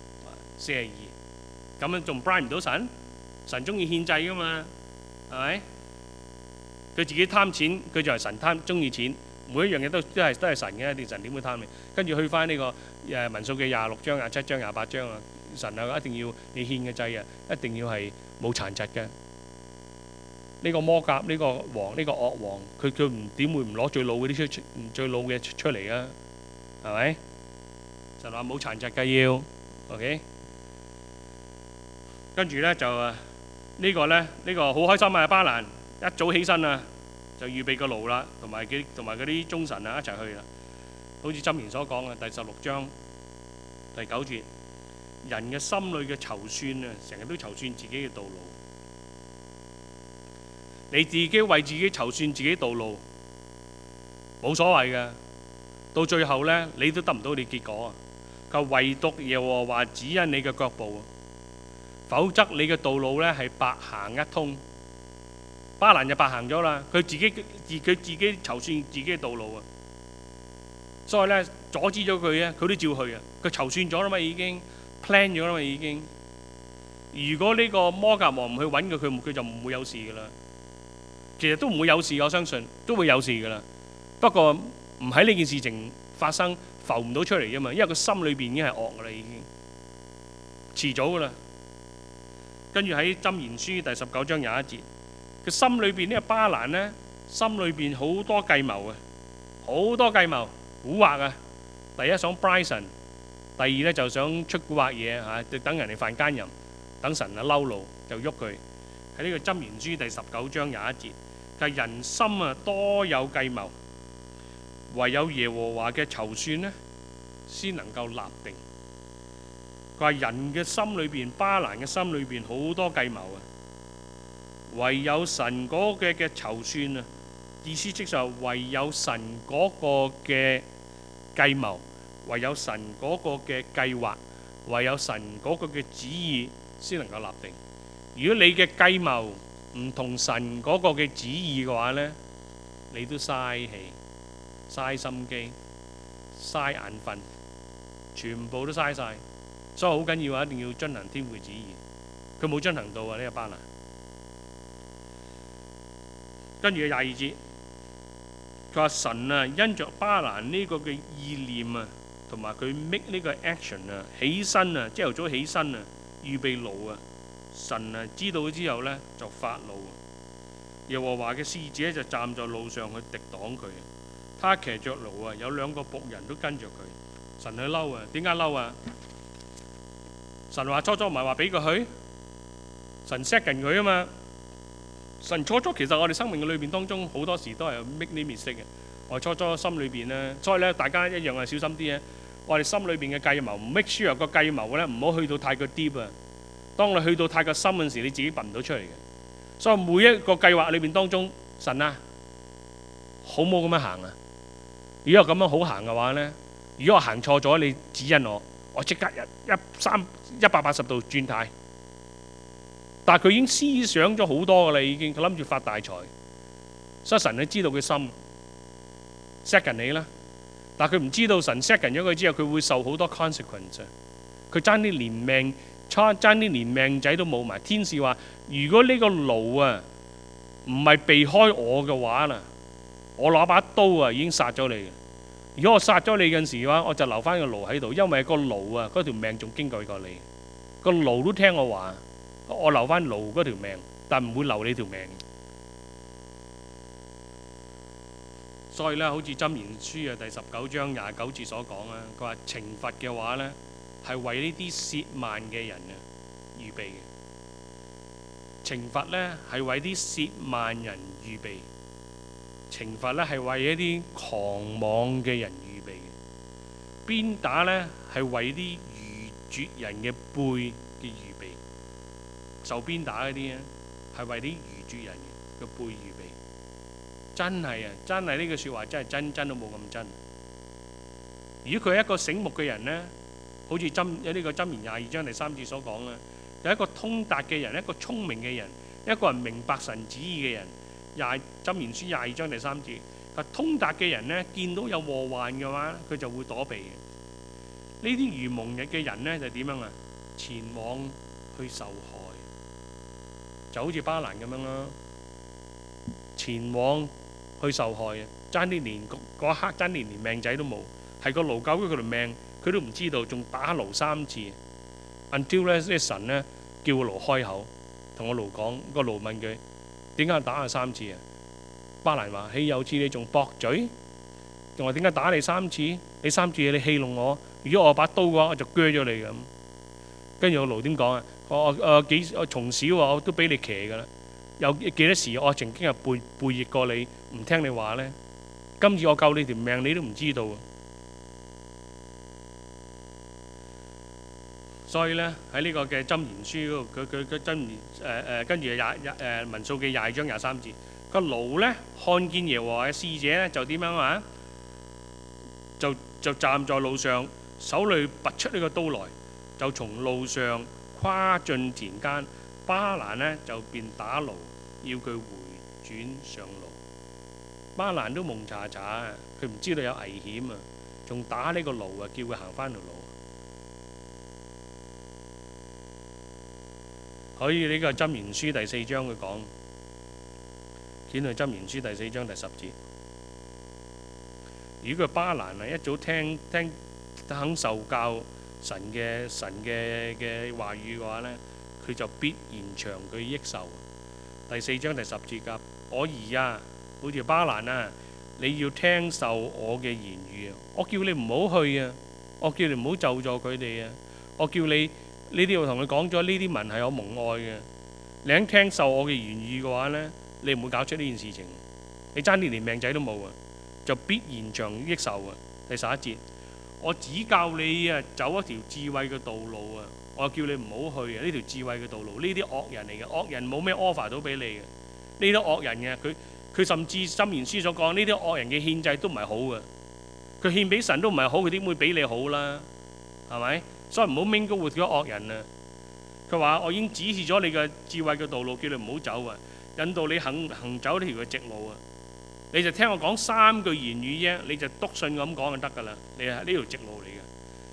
咁樣仲 bribe 唔到神？神中意獻祭噶嘛，係咪？佢自己貪錢，佢就係神中意錢，每一樣嘢都係神嘅，啲神點會貪你？跟住去翻呢個民數記26章、27章、28章啊，神啊一定要你獻嘅祭啊，一定要係冇殘疾嘅。呢個摩甲呢個王呢個惡王，佢唔點會唔攞最老嗰啲最老嘅出嚟啊？係咪？神話冇殘疾嘅要 ，OK。跟住咧就呢個好開心啊！巴蘭一早起身啊，就預備個驢啦，同埋嗰啲忠臣啊一齊去啦。好似箴言所講嘅第16章第9節，人嘅心裏嘅籌算啊，成日都籌算自己嘅道路。你自己為自己籌算自己道路冇所謂嘅，到最後咧你都得唔到你結果啊！佢唯獨耶和華指引你嘅腳步，否則你嘅道路咧係白行一通。巴蘭就白行咗啦，佢自己籌算自己嘅道路啊，所以咧阻止咗佢啊，佢都照去啊，佢籌算咗啦嘛，已經 plan 咗啦嘛，已經。如果呢個摩甲王唔去揾佢就唔會有事噶啦。其實都唔會有事，我相信都會有事噶啦。不過唔喺呢件事情發生浮唔到出嚟啫嘛，因為佢心裏邊已經係惡噶啦，已經遲早噶啦。跟住喺箴言書第19章21節，佢心裏邊呢個巴蘭呢，心裏邊好多計謀啊，好多計謀蠱惑啊。第一想 Bryson， 第二咧就想出蠱惑嘢嚇，等人哋犯奸淫，等神啊嬲怒就喐佢。喺呢個箴言書第19章21節。係人心啊，多有計謀，唯有耶和華嘅籌算呢，先能夠立定。佢話人嘅心裏邊，巴蘭嘅心裏邊好多計謀啊，唯有神嗰嘅籌算啊，意思即係唯有神嗰個嘅計謀，唯有神嗰個嘅計劃，唯有神嗰個嘅旨意先能夠立定。如果你嘅計謀唔同神嗰個嘅旨意嘅話呢，你都嘥氣、嘥心機、嘥眼瞓，全部都嘥晒。 所以好緊要啊！一定要遵行天父嘅旨意。佢冇遵行到啊！呢個巴蘭。跟住22節，佢話神啊，因着巴蘭呢個嘅意念啊，同埋佢 make 呢個 action 啊，起身啊，朝頭早起身啊，預備驢啊，神啊知道之後呢，就發怒啊。耶和華嘅使者就站在路上去敵擋佢。他騎着驢啊，有2個僕人都跟着佢。神去嬲啊！點解嬲啊？神話初唔係話俾佢去，神 set 緊佢啊嘛。神初其實我哋生命嘅裏邊當中好多時都係 make 呢 mistake 嘅。我初心裏邊呢，所以咧大家一樣係小心啲啊！我哋心裏邊嘅計謀 make sure 個計謀咧唔好去到太過 deep 啊。當你去到太過深嗰陣時，你自己拔唔到出嚟嘅。所以每一個計劃裏邊當中，神啊，好冇咁樣行啊！如果我咁樣好行嘅話呢，如果我行錯咗，你指引我即刻180度轉態。但係佢已經思想咗好多噶啦，已經佢諗住發大財，所以神你知道佢心 set 緊你啦。但係佢唔知道神 set 緊咗佢之後，佢會受好多 consequence。佢爭啲連命仔都冇埋。天使話：如果呢個驢啊唔係避開我嘅話啦，我攞把刀啊已經殺咗你嘅。如果我殺咗你嗰陣時嘅話，我就留翻個驢喺度，因為個驢啊嗰條命仲矜貴過你。個驢都聽我話，我留翻驢嗰條命，但唔會留你條命。所以咧，好似箴言書啊第19章29節所講啊，佢話懲罰嘅話咧係為呢啲褻慢嘅人啊預備嘅。懲罰咧係為啲褻慢人預備。懲罰咧係為一啲狂妄嘅人預備嘅。鞭打咧係為啲愚拙人嘅背嘅預備。受鞭打嗰啲啊係為啲愚拙人嘅背預備。真係啊，真係呢句説話真係真都冇咁真。如果佢係一個醒目嘅人呢，好似呢個箴言22章第3節所講啦，有一個通達嘅人，一個聰明嘅人，一個人明白神旨意嘅人。箴言書22章第3節，但通達嘅人呢，見到有禍患嘅話，佢就會躲避嘅。呢啲愚蒙嘅人呢，就點樣啊？前往去受害，就好似巴蘭咁樣啦，前往去受害啊！爭啲連嗰一刻爭啲連命仔都冇，係個驢救咗佢條命，佢都唔知道，仲打驢3次。until 咧，啲神呢，叫個驢開口，同個驢講，個驢問佢。點解打佢3次啊？巴蘭話：豈有此理，仲駁嘴，仲話點解打你3次？你3次你戲弄我，如果我把刀嘅話，我就鋸咗你咁。跟住個驢點講啊？我從小我都俾你騎㗎啦，有幾多時我曾經係背逆過你，唔聽你話呢？今次我救你條命，你都唔知道。所以咧喺呢個嘅箴言書嗰度，佢箴言跟住民數記22章23節，個驢咧看見耶和華嘅使者咧就點樣啊？就站在路上，手裏拔出呢個刀來，就從路上跨進田間。巴蘭呢就便打驢，要佢回轉上路。巴蘭都蒙查查，佢唔知道有危險啊，仲打呢個驢啊，叫佢行翻條路。所以呢個箴言書第4章佢講，見到箴言書第4章第10節。如果佢巴蘭啊一早聽肯受教神嘅話語嘅話呢，佢就必延長佢益壽。第4章第10節㗎，我兒啊，好似巴蘭啊，你要聽受我嘅言語啊！我叫你唔好去啊，我叫你唔好咒詛佢哋啊，我叫你。呢啲我同佢講咗，呢啲民係我蒙愛嘅。你肯聽受我嘅言語嘅話呢，你唔會搞出呢件事情。你爭啲連命仔都冇啊，就必延長益壽啊。第11節，我只教你啊走一條智慧嘅道路啊，我叫你唔好去啊。呢條智慧嘅道路，呢啲惡人嚟嘅，惡人冇咩 offer 到俾你嘅。呢啲惡人嘅，佢甚至箴言書所講，呢啲惡人嘅獻祭都唔係好嘅。佢獻俾神都唔係好，佢點會俾你好啦？係咪？所以唔好 mingle with 嗰惡人啊！佢話：我已經指示咗你嘅智慧嘅道路，叫你唔好走啊，引導你行走呢條嘅直路啊！你就聽我講3句言語啫，你就篤信咁講就得㗎啦。你係呢條直路嚟嘅。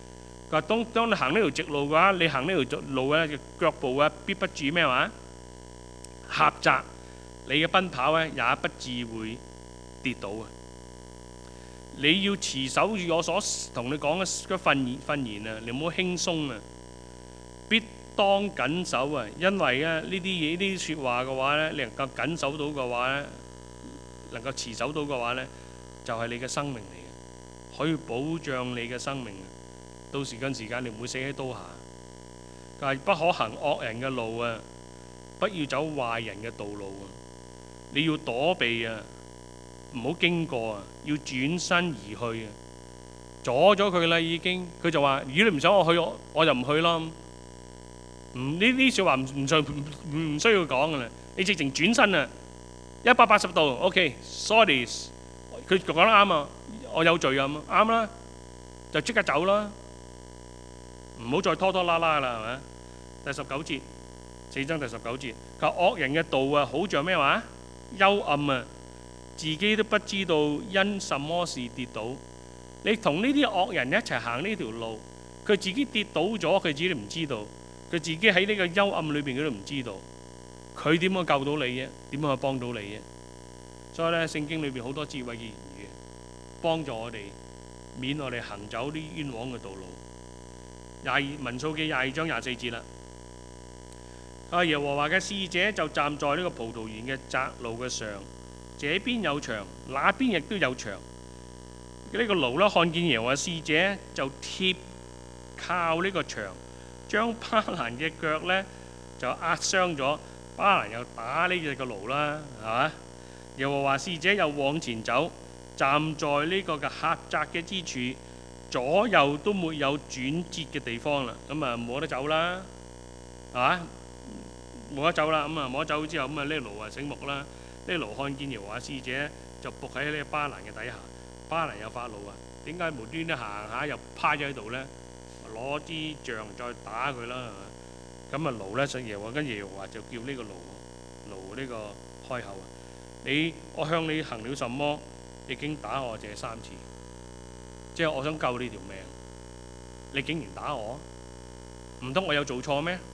佢話當你行呢條直路嘅話，你行呢條路咧，腳步啊必不至咩話狹窄，你嘅奔跑咧也不至會跌倒啊！你要持守住我所同你講嘅訓言啊，你唔好輕鬆啊！必當緊守啊，因為呢啲嘢呢啲説話嘅話咧，你能夠緊守到嘅話咧，能夠持守到嘅話咧，就係你嘅生命嚟嘅，可以保障你嘅生命。到時間你唔會死喺刀下。但係不可行惡人嘅路啊，不要走壞人嘅道路啊！你要躲避啊，唔好經過啊，要轉身而去啊！阻咗佢啦已經，佢就話：如果你唔想我去，我就唔去咯。呢啲説話唔需要講噶啦，你直情轉身啊，180度 ，OK，sorry，佢講得啱啊，我有罪啊，啱啦，就即刻走啦，唔好再拖拖拉拉啦，係咪？第19節，4章第19節，佢話惡人嘅道啊，好像咩話？幽暗啊，自己都不知道因什麼事跌倒。你同呢啲惡人一齊行呢條路，佢自己跌倒咗，佢自己都唔知道。佢自己喺呢個幽暗裏邊，佢都唔知道，佢點樣救到你啫？點樣去幫到你啫？所以咧，聖經裏邊好多智慧嘅言語，幫助我哋免我哋行走啲冤枉嘅道路。民數記22章24節啦。耶和華嘅使者就站在呢個葡萄園嘅窄路嘅上，這邊有牆，那邊亦都有牆。呢個驢咧看見耶和華使者就貼靠呢個牆，將巴蘭嘅腳咧就壓傷咗。巴蘭又打呢隻個驢啦，係嘛？耶和華使者又往前走，站在呢個嘅狹窄嘅之處，左右都沒有轉折嘅地方啦。咁啊冇得走啦，係嘛？冇得走啦。咁啊冇得走之後，咁啊呢驢啊醒目啦。呢驢看見耶和華使者就伏喺呢個巴蘭嘅底下。巴蘭又發怒啊！點解無端端行下又趴咗喺度咧？攞支杖再打佢啦，係嘛？咁啊驢咧信耶和華，跟耶和華就叫呢個驢呢個開口啊！我向你行了什麼？你竟打我這3次，即係我想救你條命，你竟然打我？唔通我有做錯咩？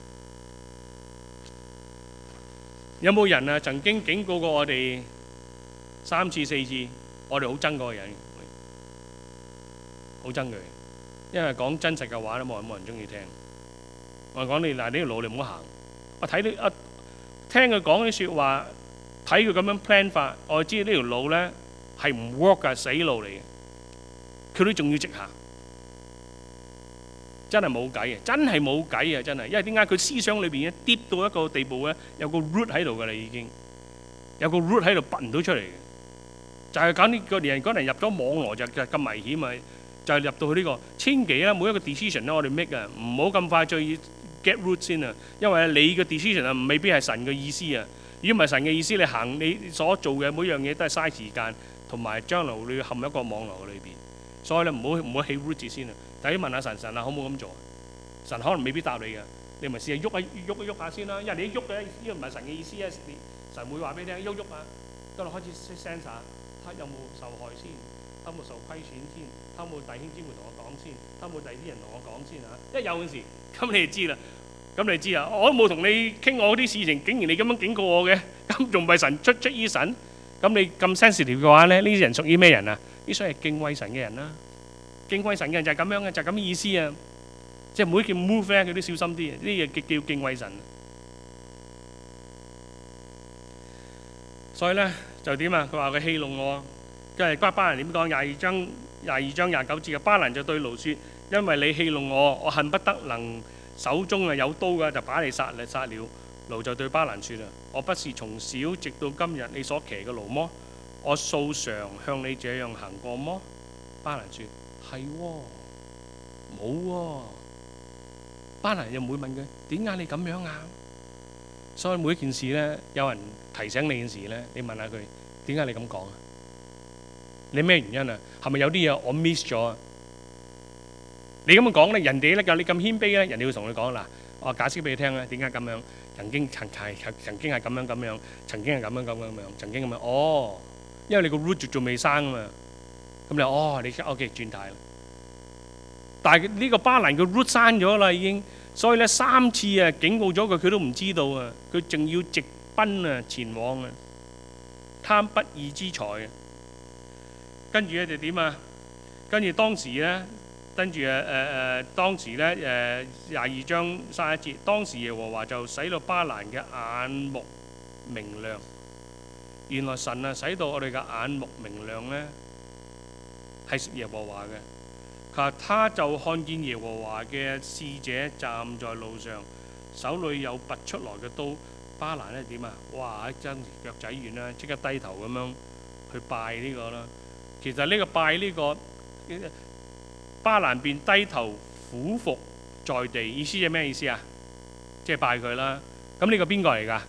有冇人啊曾經警告過我哋3次4次？我哋好憎嗰個人，好憎佢，因為講真實嘅話咧，冇人中意聽。我講你嗱，呢條路你唔好行。我睇你聽佢講啲説話，睇佢咁樣 plan 法，我知呢條路咧係唔 work 㗎，死路嚟嘅。佢都仲要直行，真係冇計啊！真係冇計啊！真係，因為點解佢思想裏邊咧 deep 到一個地步咧，有個 root 喺度㗎啦，已經有個 root 喺度拔唔到出嚟嘅。就係講呢個人嗰人入咗網羅就咁危險啊！就係入到去呢個千祈啦，每一個 decision 咧，我哋 make 啊，唔好咁快再 get root 先啊！因為你嘅 decision 啊，未必係神嘅意思啊。如果唔係神嘅意思，你行你所做嘅每樣嘢都係嘥時間，同埋將來你要陷一個網羅裏邊。所以咧，唔好起 root 先啊！第一問下神啊，好唔好咁做？神可能未必答你嘅，你咪試下喐下先啦。因為你一喐嘅，呢個唔係神嘅意思啊！神會話俾你聽，喐啊，到你開始 sense 下。他有冇受害先？他有冇受虧損先？他有冇弟兄姊妹同我講先？他有冇第啲人同我講先啊？一有嗰時，咁你就知啦。咁你知啊？我都冇同你傾我啲事情，竟然你咁樣警告我嘅，咁仲唔係神出於神？咁你咁 sensitive 嘅話咧，呢啲人屬於咩人啊？呢啲係敬畏神嘅人啦。敬畏神嘅人就係咁樣嘅，就係咁嘅意思啊。即係每一件 move 咧，佢都小心啲啊。呢啲嘢叫敬畏神。所以咧。就點啊？佢話佢戲弄我，跟住巴蘭點講？22章29節嘅巴蘭就對驢説：因為你戲弄我，我恨不得能手中有刀嘅，就把你殺了。驢就對巴蘭説啊：我不是從小直到今日你所騎嘅驢麼？我素常向你這樣行過麼？巴蘭説：係喎，冇喎。巴蘭又唔會問佢點解你咁樣啊？所以每一件事咧，有人提醒你件事咧，你問下佢點解你咁講啊？你咩原因啊？係咪有啲嘢我 miss 咗啊？你咁樣講咧，人哋咧教你咁謙卑咧，人哋會同你講嗱，我解釋俾你聽咧，點解咁樣？曾經係咁樣，曾經係咁樣，曾經咁樣。哦，因為你個 root 仲未生啊嘛。咁你OK 轉態啦。 但係呢個巴蘭嘅 route 刪咗啦已經，所以咧3次啊警告咗佢，佢都唔知道啊，佢仲要直奔啊前往啊，貪不義之財啊。跟住咧就點啊？跟住當時咧，當時咧22章31節，當時耶和華就使到巴蘭嘅眼目明亮。原來神啊使到我哋嘅眼目明亮咧，係耶和華嘅。他就看見耶和華嘅使者站在路上，手裏有拔出來嘅刀。巴蘭咧點啊？哇！一爭腳仔軟啦，即刻低頭咁樣去拜呢個啦。其實呢個拜呢個巴蘭便低頭俯伏在地，意思係咩意思啊？即係拜佢啦。咁呢個邊個嚟㗎？呢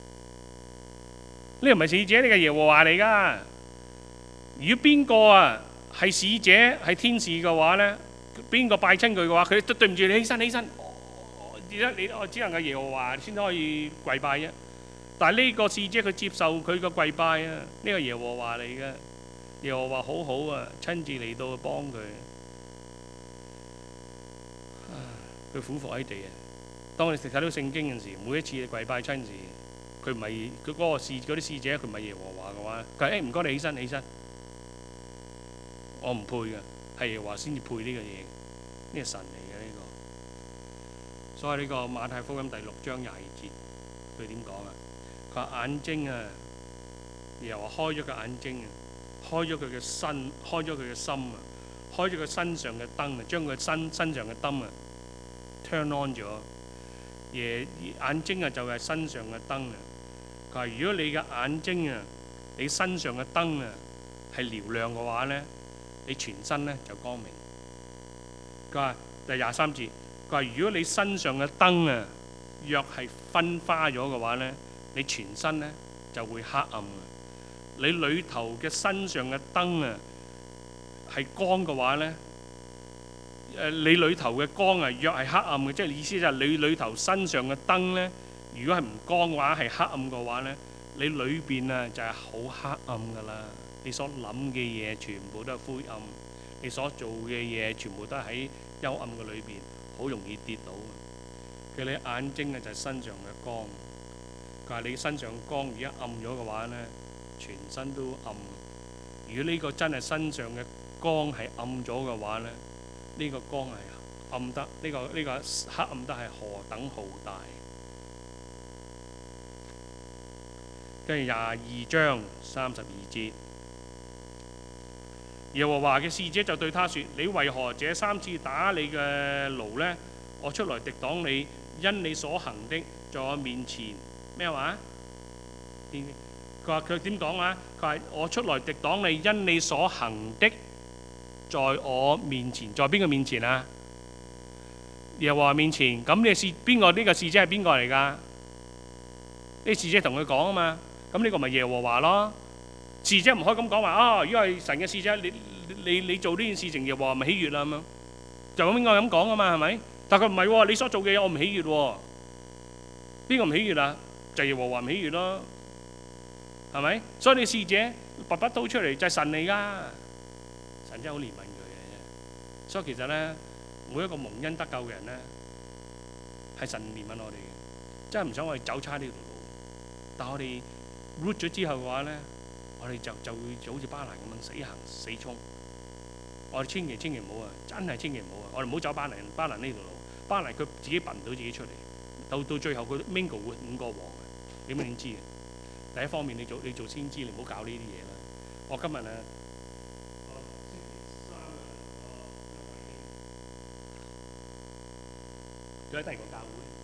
個唔係使者，呢個耶和華嚟㗎。如果邊個啊係使者係天使嘅話咧，邊個拜親佢嘅話，佢都對唔住你，起身起身。我只能夠耶和華先可以跪拜啫。但係呢個使者佢接受佢嘅跪拜啊，呢個耶和華嚟嘅。耶和華好好啊，親自嚟到幫佢。佢俯伏喺地啊！當你睇到聖經嗰陣時，每一次跪拜親時，佢唔係佢嗰啲使者，佢唔係耶和華嘅話，佢話唔該你起身起身，我唔配嘅，係耶和華先至配呢個嘢，呢個神嚟嘅呢個。所以呢個馬太福音第6章22節，佢點講啊？佢話眼睛啊，耶和華開咗個眼睛啊，開咗佢嘅身，開咗佢嘅心啊，開咗佢身上嘅燈啊，將佢身上嘅燈啊 turn on 咗。眼睛啊就係身上嘅燈啊。佢話如果你嘅眼睛啊，你身上嘅燈啊係嘹亮嘅話咧，你全身咧就光明。佢話第23節，佢話如果你身上嘅燈啊若係分花咗嘅話咧，你全身咧就會黑暗。你裏頭嘅身上嘅燈啊係光嘅話咧，你裏頭嘅光啊若係黑暗嘅，即係意思就係你裏頭身上嘅燈咧，如果係唔光嘅話，係黑暗嘅話咧，你裏邊啊就係好黑暗噶啦。你所諗嘅嘢全部都係灰暗，你所做嘅嘢全部都係喺幽暗嘅裏邊，好容易跌倒。佢你眼睛啊就係身上嘅光，佢話你身上光如果暗咗嘅話咧，全身都暗。如果呢個真係身上嘅光係暗咗嘅話咧，呢個光係暗得呢個黑暗得係何等浩大。跟住22章32節，耶和華嘅使者就對他說：你為何這3次打你嘅驢呢？我出來敵擋你，因你所行的在我面前咩話？佢點講啊？佢話我出來敵擋你，因你所行的在我面前，在邊個面前啊？耶和華面前。咁你是邊個？呢個使者係邊個嚟㗎？呢使者同佢講啊嘛。咁呢個咪耶和華咯？使者唔可以咁講話啊！如果係神嘅使者，你做呢件事情，耶和華咪喜悅啦咁樣，就咁應該咁講啊嘛，係咪？但佢唔係喎，你所做嘅嘢我唔喜悅喎。邊個唔喜悅啊？就耶和華唔喜悅咯，係咪？所以你使者拔把刀出嚟就係神嚟㗎，神真係好憐憫佢嘅。所以其實咧，每一個蒙恩得救嘅人咧，係神憐憫我哋嘅，真係唔想我哋走差呢條路。但係我哋 root 咗之後嘅話咧，我哋就會好似巴蘭咁樣死行死衝。我哋千祈唔好啊！真係千祈唔好啊！我哋唔好走巴蘭呢條路。巴蘭佢自己拔唔到自己出嚟，到最後佢 mingle 會5個王嘅，點知嘅？第一方面你做先知，你唔好搞呢啲嘢啦。我今日啊，佢喺第二個教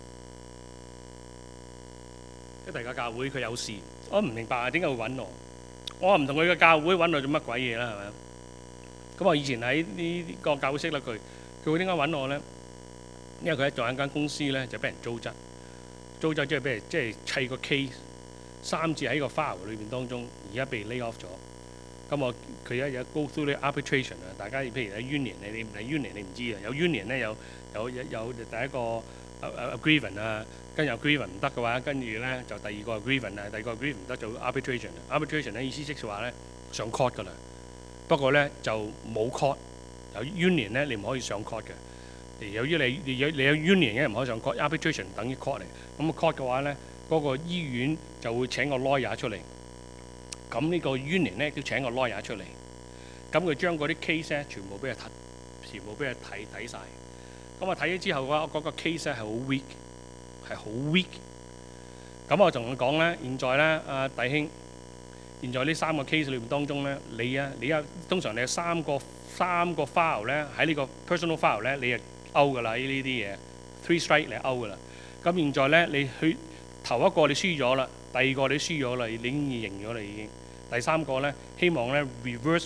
會，喺第二個教會佢有事，我唔明白啊，點解會揾我？我唔同佢嘅教會揾我做乜鬼嘢啦？係咪？咁我以前喺呢個教會識得佢，佢會點解揾我咧？因為佢喺做一間公司咧，就俾人糟質即係俾人即係砌個 case 3次喺個 file 裏邊當中，而家被 lay off 咗。咁佢而家有 go through 啲 arbitration 啊，大家譬如喺 union 你唔係 union 你唔知啊，有 union 咧有第一個agreement 啊，跟住 agreement 唔得嘅話，跟住咧就第二個 agreement 啊，第二個 agreement 唔得就 arbitration 啊。arbitration 咧意思即係話咧上 court 㗎啦，不過咧就冇 court 就有 union 咧，你唔可以上 court 嘅。由於你有 union 嘅唔可以上 court，arbitration 等於 court 嚟。咁 court 嘅話咧，嗰個醫院就會請個 lawyer 出嚟。咁呢個 union 咧都請個 lawyer 出嚟。咁佢將嗰啲 case 咧全部俾佢睇晒。咁啊睇咗之後嘅話，嗰個 case 咧係好 weak，係好 weak。咁我同佢講咧，現在咧，弟兄，現在呢3個 case 裏面當中咧，你通常你有三個 file 咧喺呢個 personal file 咧，你就 out 㗎啦，呢啲嘢 3 strike 你 out 㗎啦。咁現在咧，你去頭一個你輸咗啦，第二個你輸咗啦，你已經認咗啦已經。第3個咧，希望咧 revoke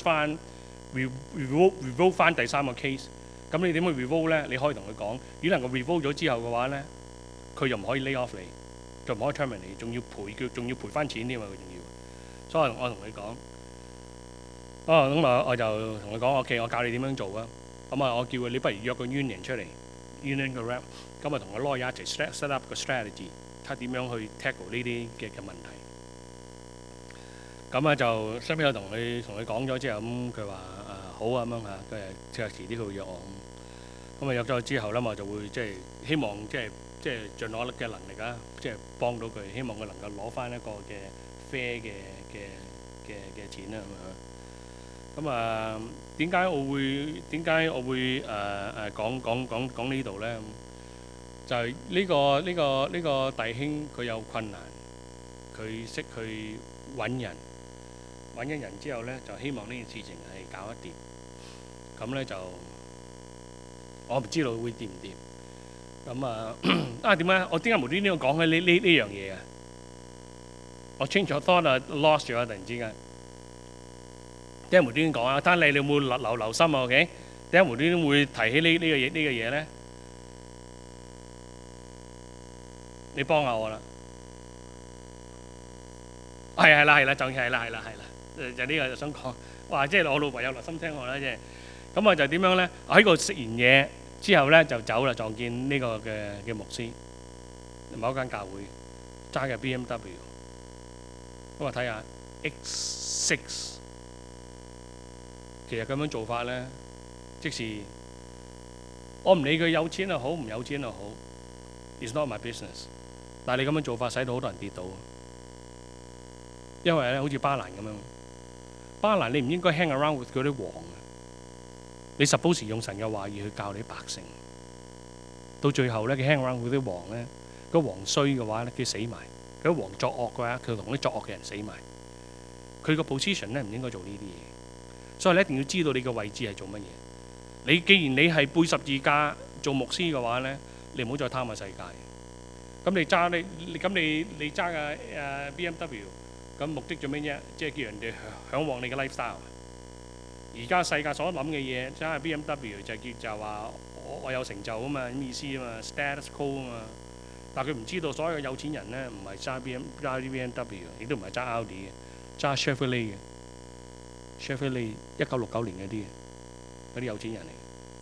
翻第3個 case。咁你點去 revoke 咧？你可以同佢講，如果能夠 revoke 咗之後嘅話咧，佢就唔可以 lay off 你，就唔可以 terminate 你，仲要賠翻錢添啊！佢仲要。所以我同佢講，咁我就同佢講 ，OK， 我教你點樣做啊。咁我叫佢，你不如約個 union 出嚟 ，union 個 rep， 咁啊同個 lawyer 一齊 set up 個 strategy， 睇下點樣去 tackle 呢啲嘅問題。咁啊就收尾我同佢講咗之後，咁佢話好啊咁樣嚇，佢即係遲啲佢會約我。咁啊約咗之後咧，我就會即係希望即係盡我嘅能力啊，即係幫到佢，希望佢能夠攞翻一個嘅 fair 嘅錢啦咁啊。點解我會講呢度咧？就係呢個弟兄佢有困難，佢識去揾人之後咧，就希望呢件事情係搞得掂。咁咧就我唔知道會掂唔掂。咁點解我無端端講起呢樣嘢啊？我 change 咗 thought 啊 ，lost 咗突然之間。點解無端端講啊？睇下你有冇留心啊 ？OK？ 點解無端端會提起呢個嘢咧？你幫下我啦。係啦，就係啦，就呢個就想講。哇！即係我老婆有留心聽我啦，即係。咁啊就點樣咧？我喺度食完嘢之後咧就走啦，撞見呢個嘅牧師，某一間教會揸嘅 BMW。咁啊睇下 X6，其實咁樣做法咧，即是我唔理佢有錢又好，唔有錢又好 ，it's not my business。但係你咁樣做法，使到好多人跌倒。因為咧，好似巴蘭咁樣，巴蘭你唔應該 hang around with 嗰啲王啊！你 suppose 用神嘅話語去教你百姓。到最後咧，佢 hang around with 啲王咧，個王衰嘅話咧，佢死埋；佢王作惡嘅話，佢同啲作惡嘅人死埋。佢個 position 咧唔應該做呢啲嘢，所以你一定要知道你嘅位置係做乜嘢。你既然你係背十字架做牧師嘅話咧，你唔好再貪下世界。咁你揸你揸嘅BMW。咁目的做咩啫？即係叫人哋嚮往你嘅 lifestyle。而家世界所諗嘅嘢，真係 BMW 就話我有成就啊嘛，咁意思啊嘛 ，status quo 啊嘛。但係佢唔知道所有嘅有錢人咧，唔係揸 BMW， 亦都唔係揸 Audi 嘅，揸 Chevrolet 嘅。Chevrolet 1969年嗰啲有錢人嚟。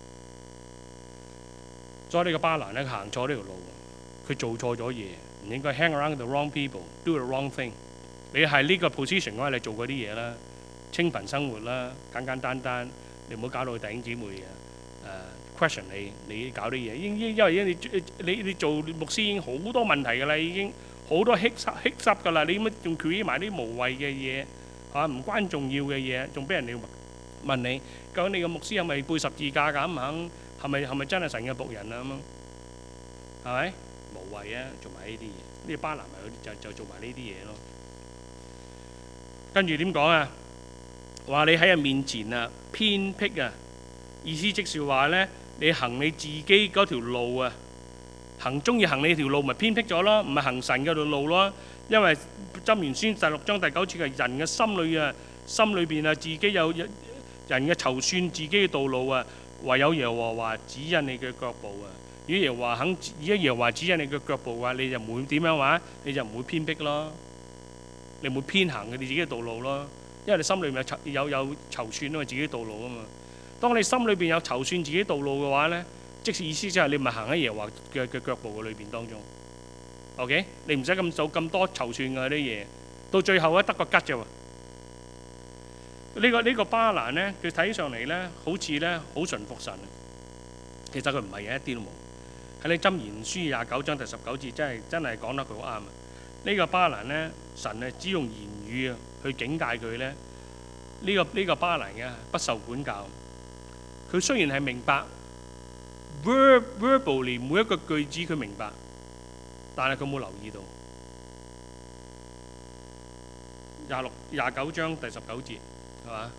所以呢個巴蘭咧，佢行錯呢條路，佢做錯咗嘢，唔應該 hang around the wrong people，do the wrong thing。你係呢個 position 嘅話，你做嗰啲嘢啦，清貧生活啦，簡單，你唔好搞到弟兄姊妹question 你搞啲嘢，因為你做牧師已經好多問題㗎啦，已經好多棘濕㗎啦，你乜仲 create 埋啲無謂嘅嘢唔關重要嘅嘢，仲俾人哋問你究竟你個牧師係咪背十字架㗎？唔肯係咪真係神嘅僕人啊？咁樣係咪無謂啊？做埋呢啲嘢，呢個巴蘭咪就做埋呢啲嘢咯。跟住點講啊？話你喺人面前啊，偏僻啊，意思即是話咧，你行你自己嗰條路啊，中意行你條路咪偏僻咗咯，唔係行神嗰條路咯。因為箴言書第6章第9節係人嘅心裏邊啊，自己有人嘅籌算自己嘅道路啊，唯有耶和華指引你嘅腳步啊。如果耶和華指引你嘅腳步嘅話，你就唔會點樣話，你就唔會偏僻咯。你唔會偏行你自己嘅道路咯，因為你心裏面有籌算啊嘛，自己道路啊嘛。當你心裏邊有籌算自己道路嘅話咧，即係意思即係你唔係行喺耶和華嘅腳步嘅裏邊當中。OK， 你唔使咁做咁多籌算嘅啲嘢，到最後咧得個吉啫喎。 呢個巴蘭呢，佢睇上嚟呢，好似呢好順服神，其實佢唔係嘅，一啲都冇。喺你箴言書29章第19節，真係講得佢好啱啊！呢個巴蘭呢，神呢只用言語去警戒佢呢。呢個巴蘭嘅不受管教，佢雖然係明白 verbally 每一個句子佢明白，但係佢冇留意到。29章第19節係嘛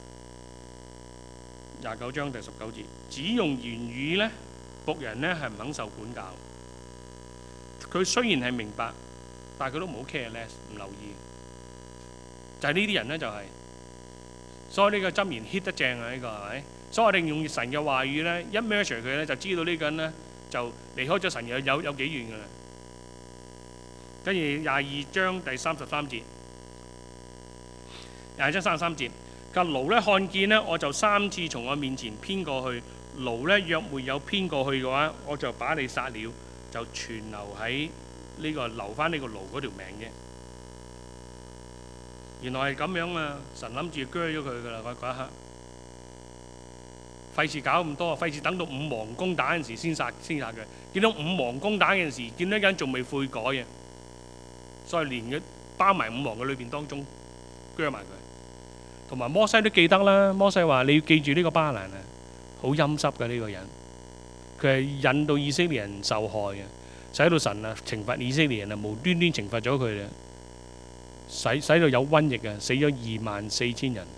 ？29章第19節，只用言語呢，僕人呢係唔肯受管教。佢雖然係明白，但係佢都冇 care less， 唔留意。就係呢啲人呢，就係。所以呢個箴言 hit 得正啊！呢個係咪？所以我哋用神嘅話語呢，一 measure 佢呢，就知道呢個人呢就離開咗神有幾遠㗎啦。跟住22章第33節，22章33節，個驢呢看見呢，我就3次從我面前偏過去。驢呢若沒有偏過去嘅話，我就把你殺了，就存留喺呢個留翻呢個驢嗰條命啫。原來係咁樣啊！神諗住鋸咗佢㗎啦，嗰一刻，費事搞咁多，費事等到五王攻打嗰陣時先殺佢。見到五王攻打嗰陣時，見到一個人仲未悔改嘅，所以連佢包埋五王嘅裏邊當中鋸埋佢。同埋摩西都記得啦，摩西話你要記住呢個巴蘭啊，好陰濕嘅呢個人，佢係引到以色列人受害嘅，使到神啊懲罰以色列人啊，無端端懲罰咗佢哋。使到有瘟疫啊，死咗24000人。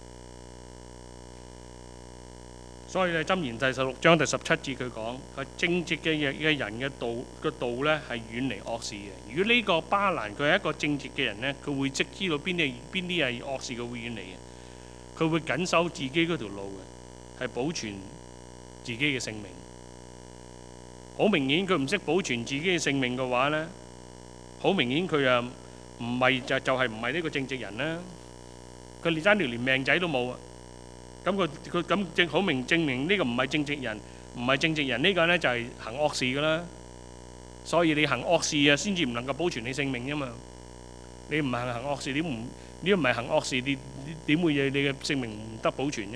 所以咧，箴言第16章第17節佢講，係正直嘅人嘅道咧係遠離惡事嘅。如果呢個巴蘭佢係一個正直嘅人咧，佢會即知道邊啲係惡事，佢會遠離嘅。佢會緊守自己嗰條路嘅，係保存自己嘅性命。好明顯佢唔識保存自己嘅性命嘅話咧，好明顯佢啊〜唔係就係唔係呢個正直人啦，佢連爭條連命仔都冇啊！咁佢咁證明呢個唔係正直人，唔係正直人呢個呢就係行惡事噶啦。所以你行惡事啊，先至唔能夠保存你性命啫嘛。你唔係行惡事，你唔係行惡事，你點會你嘅性命唔得保存啫？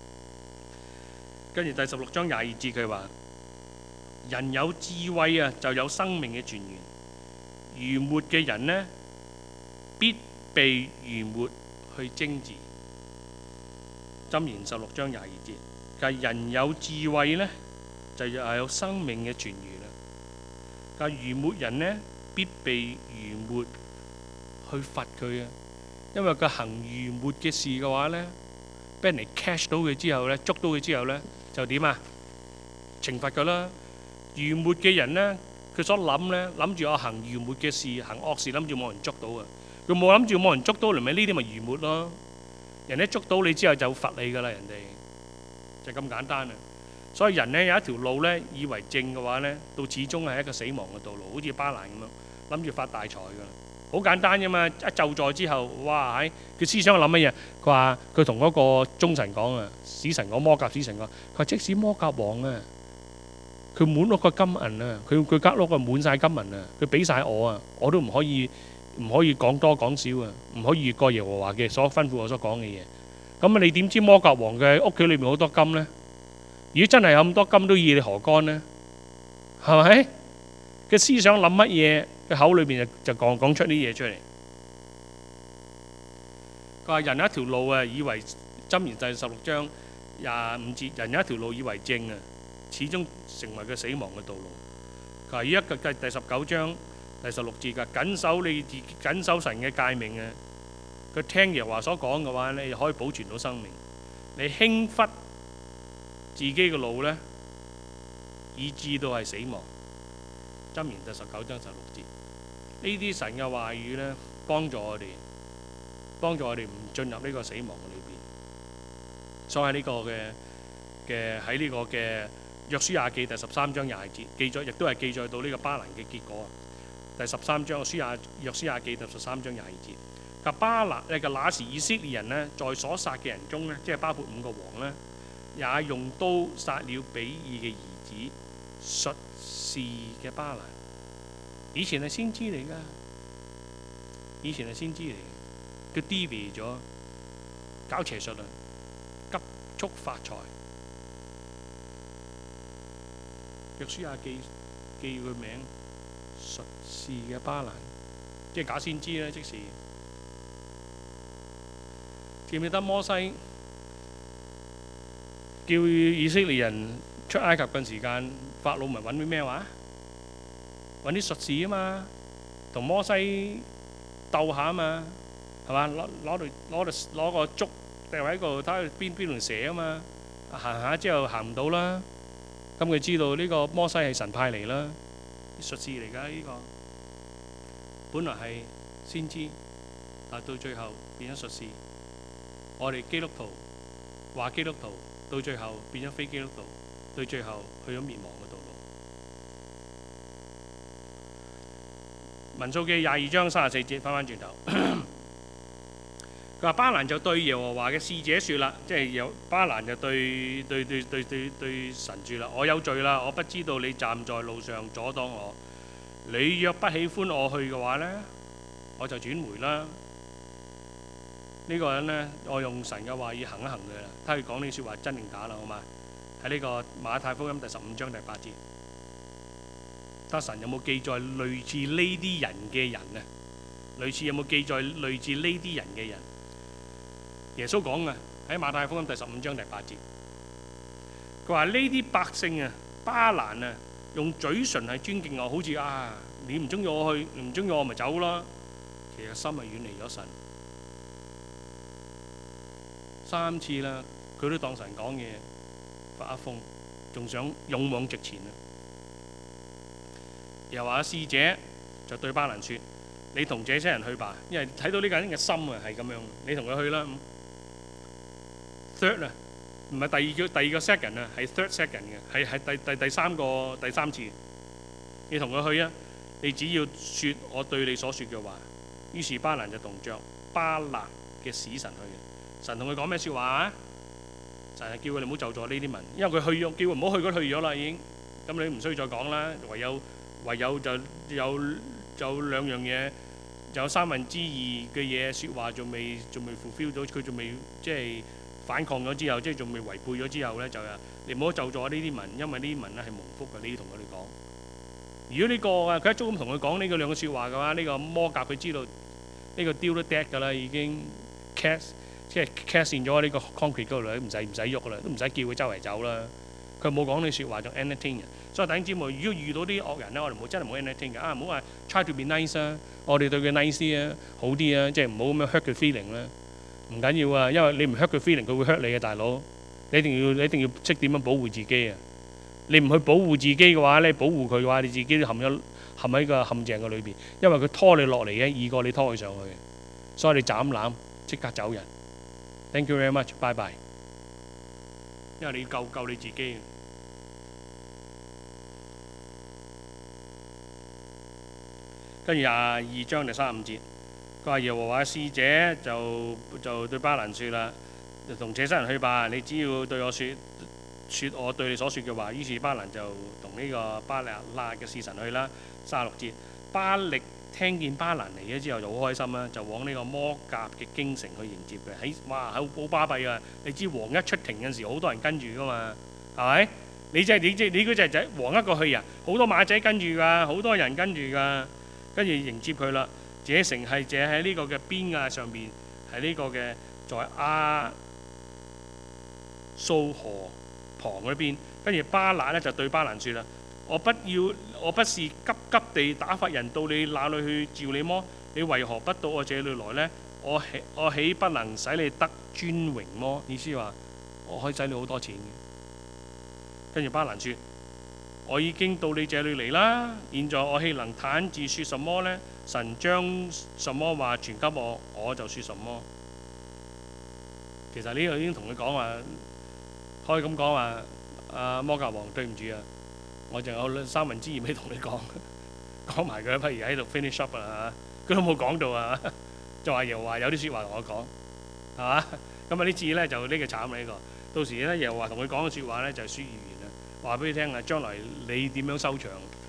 跟住第16章22節佢話：人有智慧啊，就有生命嘅泉源；愚昧嘅人呢，必被愚昧去征治。箴言16章22節，但係人有智慧呢，就係有生命嘅泉源啦。但係愚昧人呢，必被愚昧去罰佢啊！因為佢行愚昧嘅事嘅話呢，俾人哋 catch 到佢之後呢，捉到佢之後呢，就點啊？懲罰佢啦！愚昧嘅人呢，佢所諗呢，諗住我行愚昧嘅事，行惡事，諗住冇人捉到啊！佢冇諗住冇人捉到，嚟咪呢啲咪愚昧咯？人哋捉到你之後就罰你噶啦，人哋就咁簡單啊！所以人呢有一條路呢，以為正嘅話呢，到始終係一個死亡嘅道路，好似巴蘭咁樣，諗住發大財噶啦，好簡單啫嘛！一就在之後，哇！佢思想諗乜嘢？佢話佢同嗰個忠臣講啊，使臣講摩甲使臣講，佢話即使摩甲王啊，佢滿屋個金銀啊，佢間屋啊滿晒金銀啊，佢俾晒我啊，我都唔可以講多講少啊，唔可以越過耶和華嘅所吩咐我所講嘅嘢。咁啊，你點知摩甲王嘅屋企裏面好多金呢？如果真係有咁多金，都以你何干呢？係咪？佢思想諗乜嘢？佢口裏邊就講出啲嘢出嚟。佢話人有一條路啊，以為箴言第16章25節，人有一條路以為正啊，始終成為佢死亡嘅道路。佢話而家第19章第16節㗎，緊守神嘅誡命啊！佢聽耶和華所講嘅話，你可以保存到生命。你輕忽自己嘅路呢，以致到係死亡。箴言第19章16節，呢啲神嘅話語呢，幫助我哋唔進入呢個死亡嘅裏邊。所以喺呢個嘅約書亞記第13章20節記載，亦都係記載到呢個巴蘭嘅結果。第13章約書亞記第13章20節，但巴蘭嘅那時以色列人呢，在所殺嘅人中呢，即係包括5個王呢，也用刀殺了比爾嘅兒子術士嘅巴蘭。以前係先知嚟㗎，佢 deviate 咗， 搞邪術啊，急速發財。約書亞記佢名術士嘅巴蘭，即係假先知啦，即是記唔記得摩西叫以色列人出埃及嘅時間，法老咪揾啲咩話？揾啲術士啊嘛，同摩西鬥下啊嘛，係嘛？攞個竹掟喺個睇下邊條蛇啊嘛，行下之後行唔到啦，咁佢知道呢個摩西係神派嚟啦，啲術士嚟㗎呢個，本來係先知，但到最後變咗術士。我哋基督徒話基督徒，到最後變咗非基督徒，到最後去咗滅亡嘅道路。民數記22章34節，翻轉頭，佢話巴蘭就對耶和華嘅使者説啦，即係巴蘭就對神説啦，我有罪啦，我不知道你站在路上阻擋我，你若不喜歡我去嘅話呢，我就轉回啦。呢個人呢，我用神嘅話語行一行佢啦，睇佢講呢説話真定假啦，好嘛？喺呢個馬太福音第15章第8節，得神有冇記載類似呢啲人嘅人啊？類似有冇記載類似呢啲人嘅人？耶穌講嘅喺馬太福音第15章第8節，佢話呢啲百姓啊，巴蘭啊，用嘴唇係尊敬我，好似啊，你唔中意我去，唔中意我咪走啦。其實心係遠離咗神。3次啦，佢都當神講嘢發一瘋，仲想勇往直前啊！又話使者就對巴蘭説：你同這些人去吧，因為睇到呢個人嘅心啊係咁樣，你同佢去啦。Third 啊，唔係第二個 second 啊，係 third second 嘅，係第三次。你同佢去啊，你只要説我對你所説嘅話。於是巴蘭就同着巴蘭嘅使臣去。神同佢講咩説話啊？神係叫佢哋唔好就助呢啲民，因為佢去咗，叫佢唔好去嗰去咗啦已經。咁你唔需要再講啦，唯有就有兩樣嘢，就有2/3嘅嘢説話仲未 fulfill 到，佢仲未即係反抗咗之後，即係仲未違背咗之後咧，就你唔好就助呢啲民，因為呢啲民咧係蒙福嘅，你要同佢哋講。如果呢個啊，佢一早咁同佢講呢個兩個説話嘅話，呢個魔甲佢知道呢個 deal 都 dead 㗎啦，已經 即係 cast in 咗呢個 concrete 嗰度啦，唔使喐啦，都唔使叫佢周圍走啦。佢冇講呢説話，仲 entertain 嘅。所以弟兄姊妹，如果遇到啲惡人咧，我哋真係唔好 entertain 嘅啊！唔好話 try to be nice 啊，我哋對佢 nice 啊，好啲啊，即係唔好咁樣 hurt 佢 feeling 啦。唔緊要啊，因為你唔 hurt 佢 feeling，佢會 hurt 你嘅大佬。你一定要識點樣保護自己啊！你唔去保護自己嘅話咧，保護佢嘅話，你自己都陷喺個陷阱嘅裏邊，因為佢拖你落嚟嘅，易過你拖佢上去。所以你斬纜即刻走人。Thank you very much，拜拜。因為你要救你自己。跟住22章第35節，佢話耶和華使者就對巴蘭説啦，就同這些人去吧，你只要對我説我對你所説嘅話。於是巴蘭就同呢個巴力納嘅使臣去啦。36節，巴力聽見巴蘭嚟咗之後就好開心啦，就往呢個摩甲嘅京城去迎接佢。哇，好巴閉啊！你知王一出庭嗰時，好多人跟住噶嘛，係咪？你嗰隻仔王一個去啊，好多馬仔跟住㗎，好多人跟住㗎，跟住迎接佢啦。這城係喺呢個嘅邊亞上邊，係呢個嘅在亞蘇河旁嗰邊。跟住巴勒咧就對巴蘭説啦：我不是急急地打發人到你那裏去召你麼？你為何不到我這裏來呢？我豈不能使你得尊榮麼？意思話我可以使你好多錢嘅。跟住巴蘭説：我已經到你這裏嚟啦，現在我豈能坦自説什麼呢？神將什麼話傳給我，我就説什麼。其實呢個已經同佢講話，可以咁講話。摩甲王，對唔住啊，我仲有2/3未同你講埋佢，不如喺度 finish up 啦嚇，佢都冇講到啊，就話又話有啲説話同我講，係嘛？咁呢次咧就呢個慘啦呢個，到時咧又話同佢講嘅説話咧就係書預言啦，話俾你聽啊，將來你點樣收場？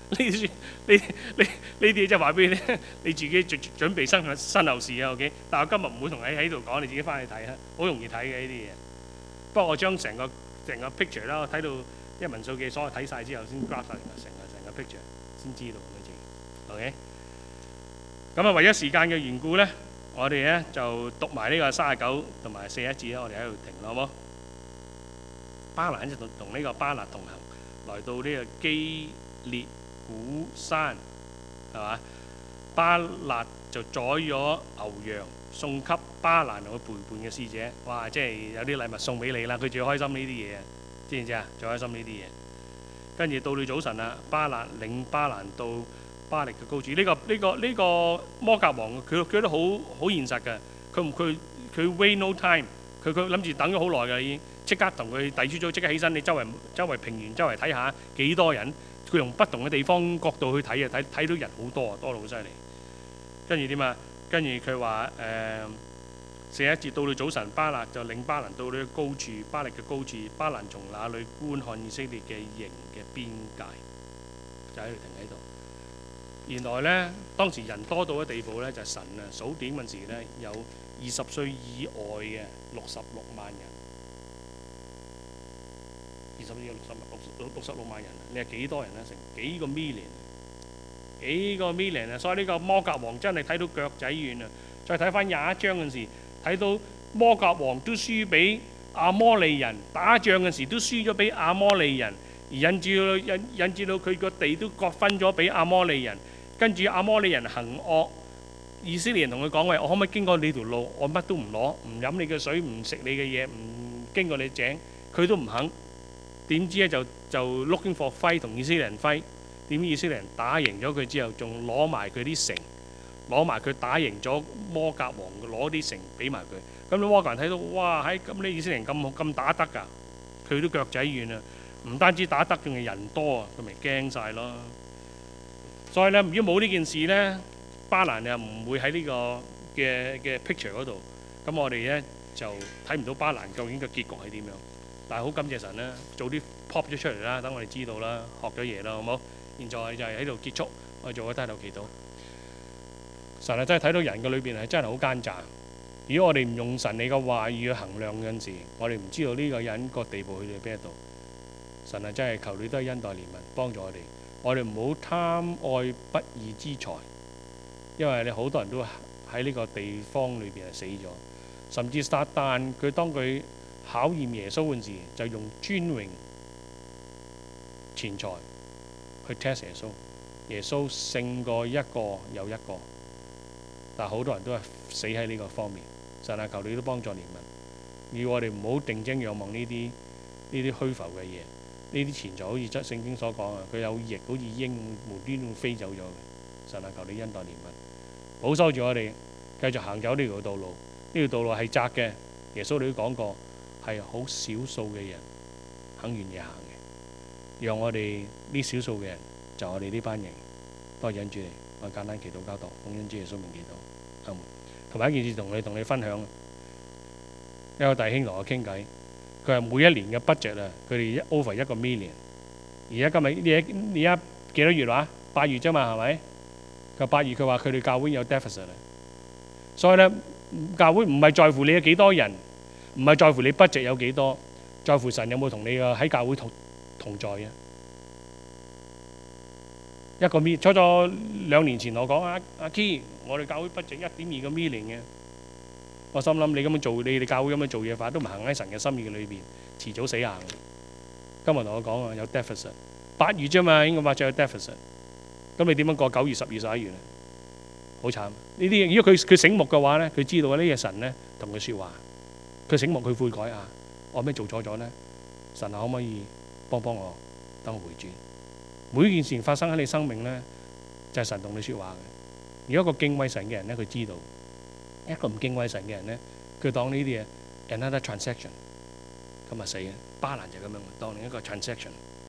呢啲嘢就話俾你聽，你自己準備身後事啊 ，OK？但係我今日唔會同你喺度講，你自己翻去睇啊，好容易睇嘅呢啲嘢。不過我將成個 picture 啦，我睇到因為民數記所有睇晒之後，先 grab 晒成個 picture， 先知道佢自己 OK。咁啊，為咗時間嘅緣故咧，我哋咧就讀埋呢個39同埋41節啦，我哋喺度停啦，好冇？巴蘭就同呢個巴勒同行，來到呢個基列古山，係嘛？巴勒就宰咗牛羊送給巴蘭同佢陪伴嘅使者，哇！即係有啲禮物送俾你啦，佢最開心呢啲嘢，知唔知啊？最開心呢啲嘢。跟住到了早晨啦，巴勒領巴蘭到巴力嘅高處。呢個摩甲王，佢都好現實嘅，佢 wait no time， 佢諗住等咗好耐㗎已經。即刻同佢遞書組，即刻起身。你周圍平原，周圍睇下幾多人。佢用不同嘅地方角度去睇啊，睇到人好多啊，多到好犀利。跟住點啊？跟住佢話41節到到早晨，巴勒就領巴蘭到呢個高處，巴力嘅高處。巴蘭從那裏觀看以色列嘅營嘅邊界，就喺度停喺度。原來呢，當時人多到嘅地步呢，就係神啊數點嗰陣時呢，有20歲以外嘅66萬人。66萬人，你係幾多人啊？成幾個 million 啊！所以呢個摩甲王真係睇到腳仔軟啊！再睇翻21章嗰陣時，睇到摩甲王都輸俾亞摩利人，打仗嗰時都輸咗俾亞摩利人，而引致到佢個地都割分咗俾亞摩利人。跟住亞摩利人行惡，以色列人同佢講：喂，我可唔可以經過你條路？我乜都唔攞，唔飲你嘅水，唔食你嘅嘢，唔經過你井，佢都唔肯。點知咧就 looking for fight 同以色列人揮，點知以色列人打贏咗佢之後，仲攞埋佢啲城，攞埋佢打贏咗摩甲王，攞啲城俾埋佢。咁你摩甲人睇到，哇！咁你以色列人咁打得㗎，佢都腳仔軟啊！唔單止打得，仲係人多啊，佢咪驚晒咯。所以咧，如果冇呢件事咧，巴蘭又唔會喺呢個嘅 picture 嗰度。咁我哋咧就睇唔到巴蘭究竟個結局係點樣。但係好感謝神啦，早啲 pop 咗出嚟啦，等我哋知道啦，學咗嘢啦，好冇？現在就係喺度結束，我哋做個低頭祈禱。神啊，真係睇到人嘅裏邊係真係好奸詐。如果我哋唔用神你嘅話語去衡量嗰陣時，我哋唔知道呢個人個地步去到邊一度。神啊，真係求你都係恩待憐憫，幫助我哋。我哋唔好貪愛不義之財，因為你好多人都喺呢個地方裏邊係死咗，甚至撒旦佢當佢考驗耶穌嗰陣時，就用尊榮錢財去 test 耶穌。耶穌勝過一個又一個，但係好多人都係死喺呢個方面。神啊，求你都幫助憐憫，要我哋唔好定睛仰望呢啲虛浮嘅嘢。呢啲錢財好似聖經所講啊，佢有翼好似鷹無端端飛走咗嘅。神啊，求你恩待憐憫，保守住我哋繼續行走呢條道路。呢條道路係窄嘅，耶穌你都講過。係好少數嘅人肯願意行嘅，讓我哋呢少數嘅人就我哋呢班人多謝主你。我簡單祈禱交託，奉恩主耶穌名祈禱。同埋一件事同你分享，一個弟兄同我傾偈，佢係每一年嘅 budget 啊，佢哋over 1個 million。而家今日而家幾多月話？8月啫嘛，係咪？佢8月佢話佢哋教會有 deficit 啊，所以咧教會唔係在乎你有幾多人。唔係在乎你 budget 有幾多，在乎神有冇同你喺教會同在嘅。1個 million，初2年前我講阿 Key， 我哋教會 budget 1.2個 million 嘅。我心諗你咁樣做，你哋教會咁樣做嘢法，都唔行喺神嘅心意裏邊，遲早死硬。今日同我講啊，有 deficit， 8月啫嘛，應該 budget 有 deficit。咁你點樣過9月、10月、11月啊？好慘！呢啲如果佢醒目嘅話咧，佢知道呢個神咧同佢説話。佢醒目，佢悔改啊！我咩做錯咗呢？神啊，可唔可以幫我，等我回轉？每件事情發生喺你生命呢，就係神同你説話嘅。如果一個敬畏神嘅人呢，佢知道；一個唔敬畏神嘅人呢，佢當呢啲嘢 another transaction，咁啊死嘅。巴蘭就咁樣當另一個 transaction。